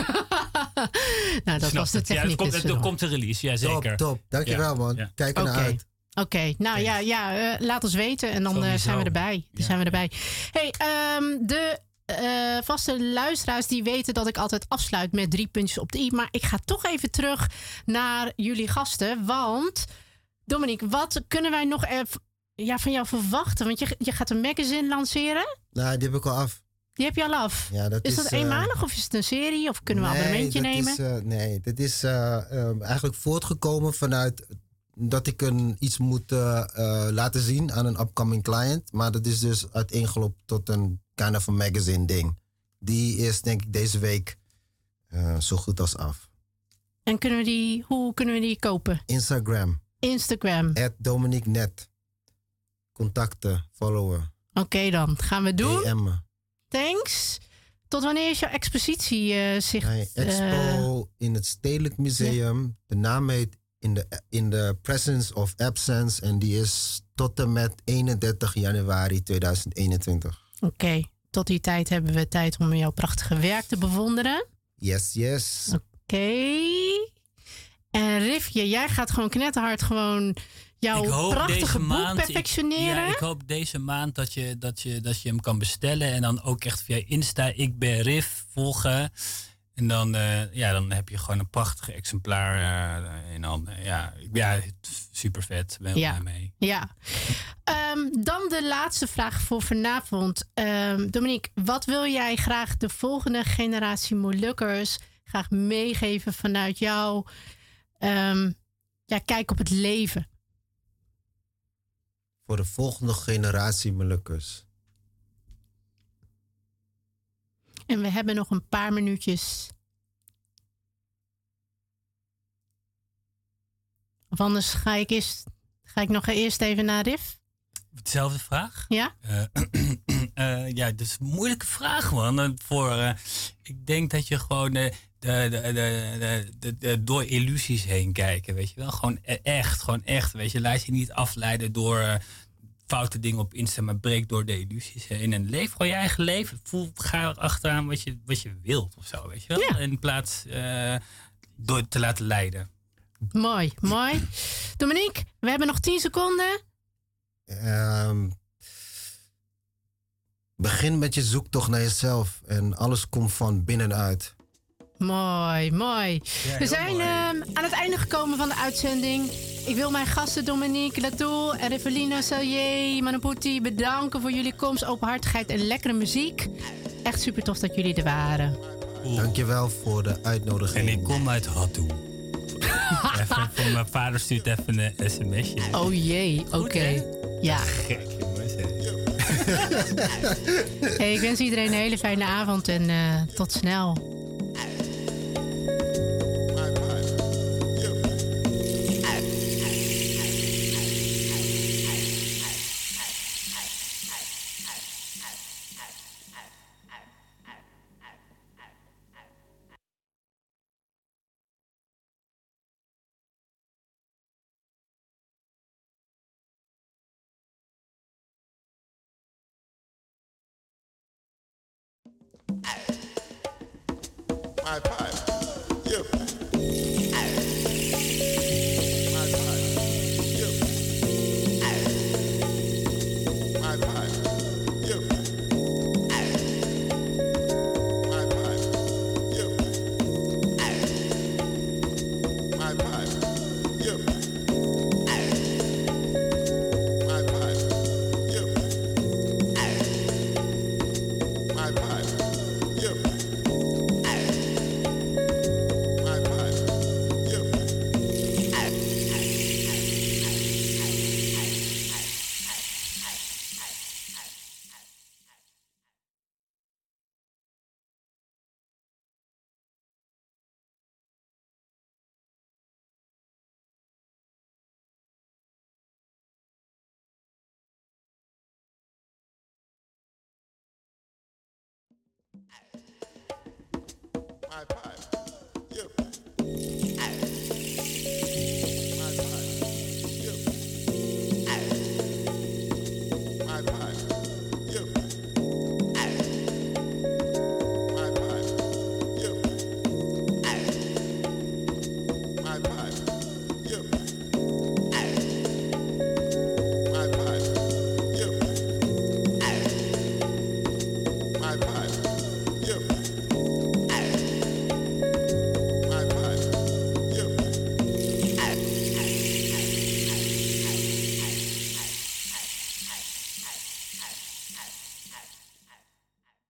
[SPEAKER 2] Nou, dat
[SPEAKER 3] Snap
[SPEAKER 2] was de
[SPEAKER 3] het. Ja,
[SPEAKER 2] techniek.
[SPEAKER 3] het komt,
[SPEAKER 2] dus
[SPEAKER 3] het, er
[SPEAKER 2] erdoor.
[SPEAKER 3] komt de release, ja zeker.
[SPEAKER 4] Top, top. Dankjewel
[SPEAKER 3] Ja,
[SPEAKER 4] man.
[SPEAKER 3] ja.
[SPEAKER 4] Kijk er naar
[SPEAKER 2] Oké.
[SPEAKER 4] uit.
[SPEAKER 2] Oké, nou ja, ja eh, laat ons weten en dan eh,
[SPEAKER 3] Sowieso.
[SPEAKER 2] zijn we erbij. Dan
[SPEAKER 3] Ja.
[SPEAKER 2] zijn we erbij. Hey, ehm, de eh, vaste luisteraars die weten dat ik altijd afsluit met drie puntjes op de i. Maar ik ga toch even terug naar jullie gasten. Want, Dominique, wat kunnen wij nog er, ja, van jou verwachten? Want je, je gaat een magazine lanceren.
[SPEAKER 4] Nou, die heb ik al af.
[SPEAKER 2] Die heb je al af.
[SPEAKER 4] Ja, dat
[SPEAKER 2] is
[SPEAKER 4] is,
[SPEAKER 2] dat
[SPEAKER 4] eh,
[SPEAKER 2] eenmalig of is het een serie? Of kunnen we een
[SPEAKER 4] nee,
[SPEAKER 2] abonnementje
[SPEAKER 4] dat
[SPEAKER 2] nemen?
[SPEAKER 4] Is, eh, nee, dit is eh, eh, eigenlijk voortgekomen vanuit dat ik een, iets moet eh, eh, laten zien aan een upcoming client. Maar dat is dus uiteengelopen tot een kind of een magazine ding. Die is denk ik deze week eh, zo goed als af.
[SPEAKER 2] En kunnen we die, hoe kunnen we die kopen?
[SPEAKER 4] Instagram,
[SPEAKER 2] Instagram.
[SPEAKER 4] at Dominique Net. Contacten, followen,
[SPEAKER 2] Oké dan, gaan we doen.
[SPEAKER 4] D M'en.
[SPEAKER 2] Thanks. Tot wanneer is jouw expositie eh, zich...
[SPEAKER 4] Bij
[SPEAKER 2] eh,
[SPEAKER 4] Expo in het Stedelijk Museum. De naam heet in the, in the Presence of Absence. En die is tot en met eenendertig januari tweeduizend eenentwintig.
[SPEAKER 2] Oké, tot die tijd hebben we tijd om jouw prachtige werk te bewonderen.
[SPEAKER 4] Yes, yes.
[SPEAKER 2] Oké. En Rifje, jij gaat gewoon knetterhard gewoon jouw
[SPEAKER 3] Ik hoop
[SPEAKER 2] prachtige
[SPEAKER 3] deze
[SPEAKER 2] boek
[SPEAKER 3] maand, ik-
[SPEAKER 2] perfectioneren.
[SPEAKER 3] ja, ik hoop deze maand dat je, dat, je, dat je hem kan bestellen. En dan ook echt via Insta, ik ben Rif, volgen. En dan, eh, ja, dan heb je gewoon een prachtig exemplaar eh in handen. Ja, ik- ja, super vet. Ben heel
[SPEAKER 2] Ja.
[SPEAKER 3] blij mee.
[SPEAKER 2] Ja. Ehm, dan de laatste vraag voor vanavond. Ehm, Dominique, wat wil jij graag de volgende generatie Molukkers graag meegeven vanuit jouw ehm, ja, kijk op het leven?
[SPEAKER 4] Voor de volgende generatie Molukkers.
[SPEAKER 2] En we hebben nog een paar minuutjes. Of anders ga ik, eerst, ga ik nog eerst even naar Rif.
[SPEAKER 3] Dezelfde vraag?
[SPEAKER 2] Ja?
[SPEAKER 3] Eh, eh, ja, dat is een moeilijke vraag, man. Eh, Voor, eh, ik denk dat je gewoon eh, de, de, de, de, de, de- door illusies heen kijken, weet je wel. Gewoon e- echt, gewoon echt, weet je. Laat je niet afleiden door eh, foute dingen op Insta, maar breek door de illusies heen. En leef gewoon je eigen leven. Voel, ga achteraan wat je, wat je wilt of zo, weet je wel.
[SPEAKER 2] Ja.
[SPEAKER 3] In plaats eh, door te laten leiden.
[SPEAKER 2] Mooi, mooi. Dominique, we hebben nog tien seconden.
[SPEAKER 4] Ehm, begin met je zoektocht naar jezelf. En alles komt van binnenuit.
[SPEAKER 2] Mooi, mooi.
[SPEAKER 3] Ja,
[SPEAKER 2] We zijn ehm, aan het einde gekomen van de uitzending. Ik wil mijn gasten Dominique Latoul en Revelino Sellier, Manaputi bedanken voor jullie komst, openhartigheid en lekkere muziek. Echt super tof dat jullie er waren.
[SPEAKER 4] Dankjewel voor de uitnodiging.
[SPEAKER 3] En ik kom uit Hattoe. Even voor mijn vader stuurt even een sms'je.
[SPEAKER 2] Oh jee, oké.
[SPEAKER 3] hè?
[SPEAKER 2] Ja.
[SPEAKER 3] Gek, jongens. hè.
[SPEAKER 2] Hey, ik wens iedereen een hele fijne avond en eh, tot snel.
[SPEAKER 7] My pipe. Yeah. My pipe. Yeah. My pipe. Yeah. My pipe. Yeah. My pipe. Yeah. My pipe. Yeah. My pipe. Yeah. My pipe.